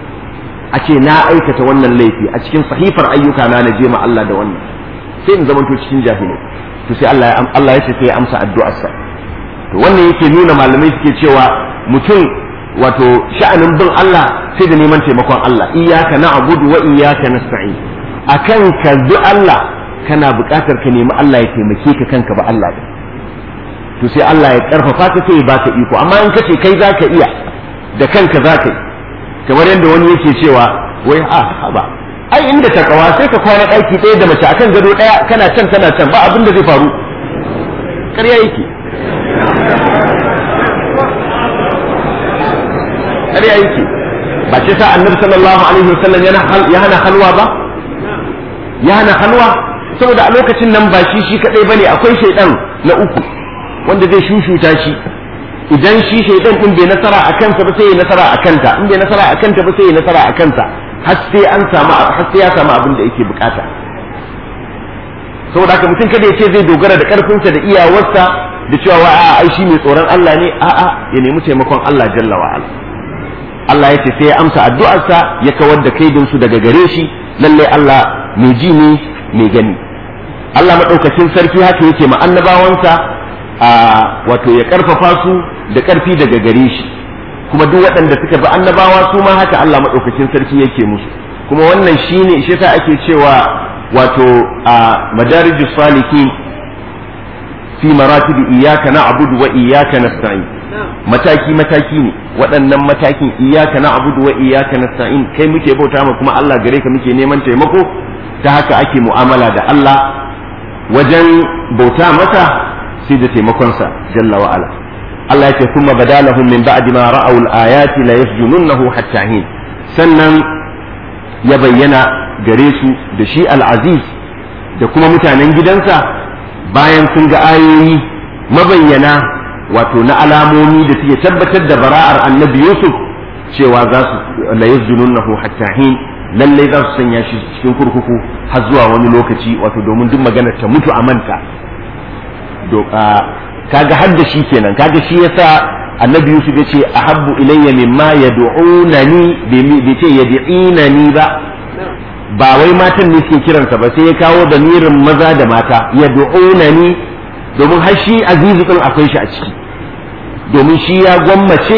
laifi a cikin sahifar ayyuka na je ma Allah da wannan, sai in zamanto cikin jahilai. to sai Allah ya ce sai ya amsa addu'arsa. to wannan yake nuna malamai suke cewa mutum wato sha'anin bin Allah sai da neman taimakon Allah. iyyaka na'budu wa iyyaka nasta'in. akan ka bi Allah kana buƙatar ka nemi Allah ya taimake ka kanka ba Allah ba. to sai Allah ya karfafa ka sai ya baka iko, amma in kace kai zaka iya da kanka zaka yi, kamar yadda wani yake cewa wai ba ai inda takawa sai ka kwana ɗaki ɗaya da mace akan gado ɗaya kana can tana can ba abin da zai faru. ƙarya yake ba ce sa annabi sallallahu alaihi wasallam ya hana halwa ba, ya hana halwa saboda a lokacin nan ba shi kadai bane, akwai shaidan na uku wanda zai shushuta shi. idan shi shaidan din bai nasara a kansa ba sai ya nasara a kanta, in bai nasara a kanta ba sai ya nasara a kansa, har sai ya samu abin da yake bukata. saboda haka mutum kada ya ce zai dogara da karfinsa da iyawarsa da cewa ai shi mai tsoron Allah ne, ya nemi taimakon Allah jalla wa ala. Allah ya ce sai ya amsa addu'arsa ya kawar da kaidin su daga gare shi, lalle Allah mai ji ne mai gani. Allah madaukakin sarki haka yake ma annabawansa wato ya karfafa su da karfi daga gare shi, kuma duk waɗanda suka bi annabawa su ma haka Allah madaukakin sarki yake musu. kuma wannan shine shi ta ake cewa wato madarijus salikin fi maratib iyyaka na'budu wa iyyaka nasta'in. mataki ne waɗannan matakin iyyaka na'budu wa iyyaka nasta'in, kai muke bauta ma kuma Allah gare ka muke neman taimako. ta haka ake mu'amala da Allah wajen bauta masa sai da taimakonsa jalla wa ala. Allah ya ce kuma badalahum min ba'di ma ra'aw al-ayati la yasjununnahu hatta hin, sannan ya bayyana gare su da shi al-aziz da kuma mutanen gidansa bayan sun ga ayoyi mabayyana wato na alamomi da suke tabbatar da bara'ar annabi Yusuf cewa za su la yasjununnahu hatta hin, lallai za su sanya shi cikin kurkuku har zuwa wani lokaci, wato domin duk magana ta mutu a manta. kaga har da shi kenan, kaga shi yasa annabi Yusuf ya ce ahabbu ilayya mimma yad'unani bi ce yad'inani ba wai matan ne suke kiransa ba, sai ya kawo damirin maza da mata yad'unani, domin har shi azizu din akwai shi a ciki, domin shi ya gwammace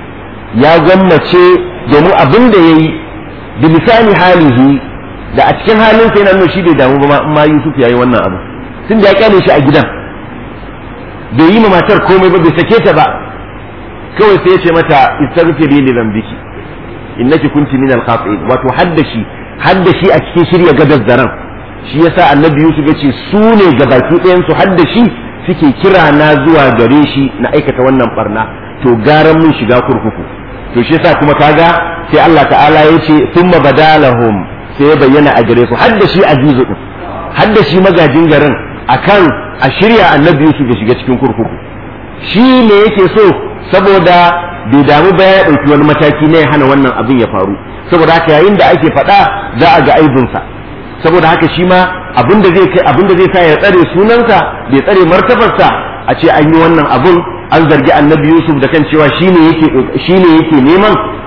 domin abin da yayi da misali halihi da a cikin halin sai nan shi bai damu ba ma Yusuf yayi wannan abu, tun da ya kyale shi a gidan bai yi ma matar komai ba, bai sake ta ba, kawai sai ya ce mata istaghfiri li dhanbiki innaki kunti min al-khati'in. wato haddashi a cikin shirya gadar zaran, shi yasa annabi Yusuf ya ce su ne gabaki ɗayan su haddashi suke kira na zuwa gare shi na aikata wannan barna, to garan mun shiga kurkuku. to shi yasa kuma kaga sai Allah ta'ala ya ce thumma badalahum, sai ya bayyana a gare su haddashi azizu din, haddashi magajin garin akan a shirya annabi Yusuf ya shiga cikin kurkuku. shi ne yake so saboda bai damu ba ya ɗauki wani mataki na ya hana wannan abin ya faru, saboda haka yayin da ake faɗa za a ga aibinsa, saboda haka shi ma abin da zai sa ya tsare sunansa bai tsare martabarsa a ce an yi wannan abin an zargi annabi Yusuf da kan cewa shi ne yake neman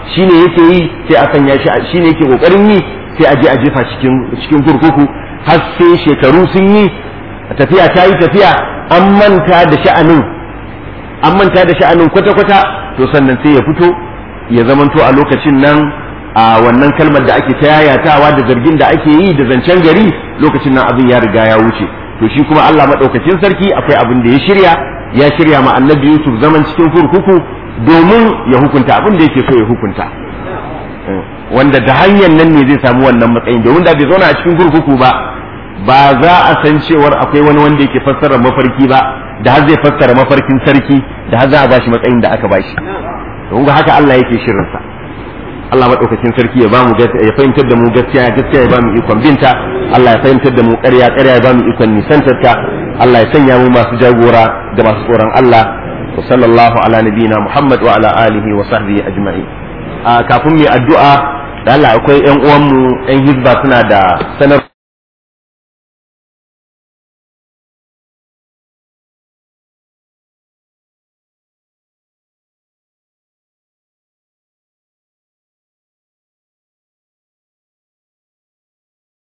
shine yake yi sai a sanya shi shine yake kokarin yi sai a je a jefa cikin kurkuku har sai shekaru sun yi tafiya ta yi tafiya an manta da sha'anin kwata-kwata to sannan sai ya fito ya zamanto a lokacin nan a wannan kalmar da ake ta yayatawa da zargin da ake yi da zancen gari lokacin nan abin ya riga ya wuce to shi kuma Allah madaukakin sarki akwai abin da ya shirya ma annabi Yusuf zaman cikin kurkuku domin ya hukunta abin da yake so ya hukunta wanda da hanyar nan ne zai samu wannan matsayin domin da bai zauna a cikin kurkuku ba za a san cewar akwai wani wanda yake fassara mafarki ba da har zai fassara mafarkin sarki da har za a bashi matsayin da aka bashi don ga haka Allah yake shirinsa Allah madaukakin sarki ya bamu ya fahimtar da mu gaskiya ya bamu ikon binta Allah ya fahimtar da mu ƙarya ya bamu ikon nisantarta Allah ya sanya mu masu jagora da masu tsoron Allah wa sallallahu ala nabiyina Muhammad wa ala alihi wa sahbihi ajma'in kafin mu addu'a da Allah akwai ƴan uwanmu ƴan hizba suna da sanar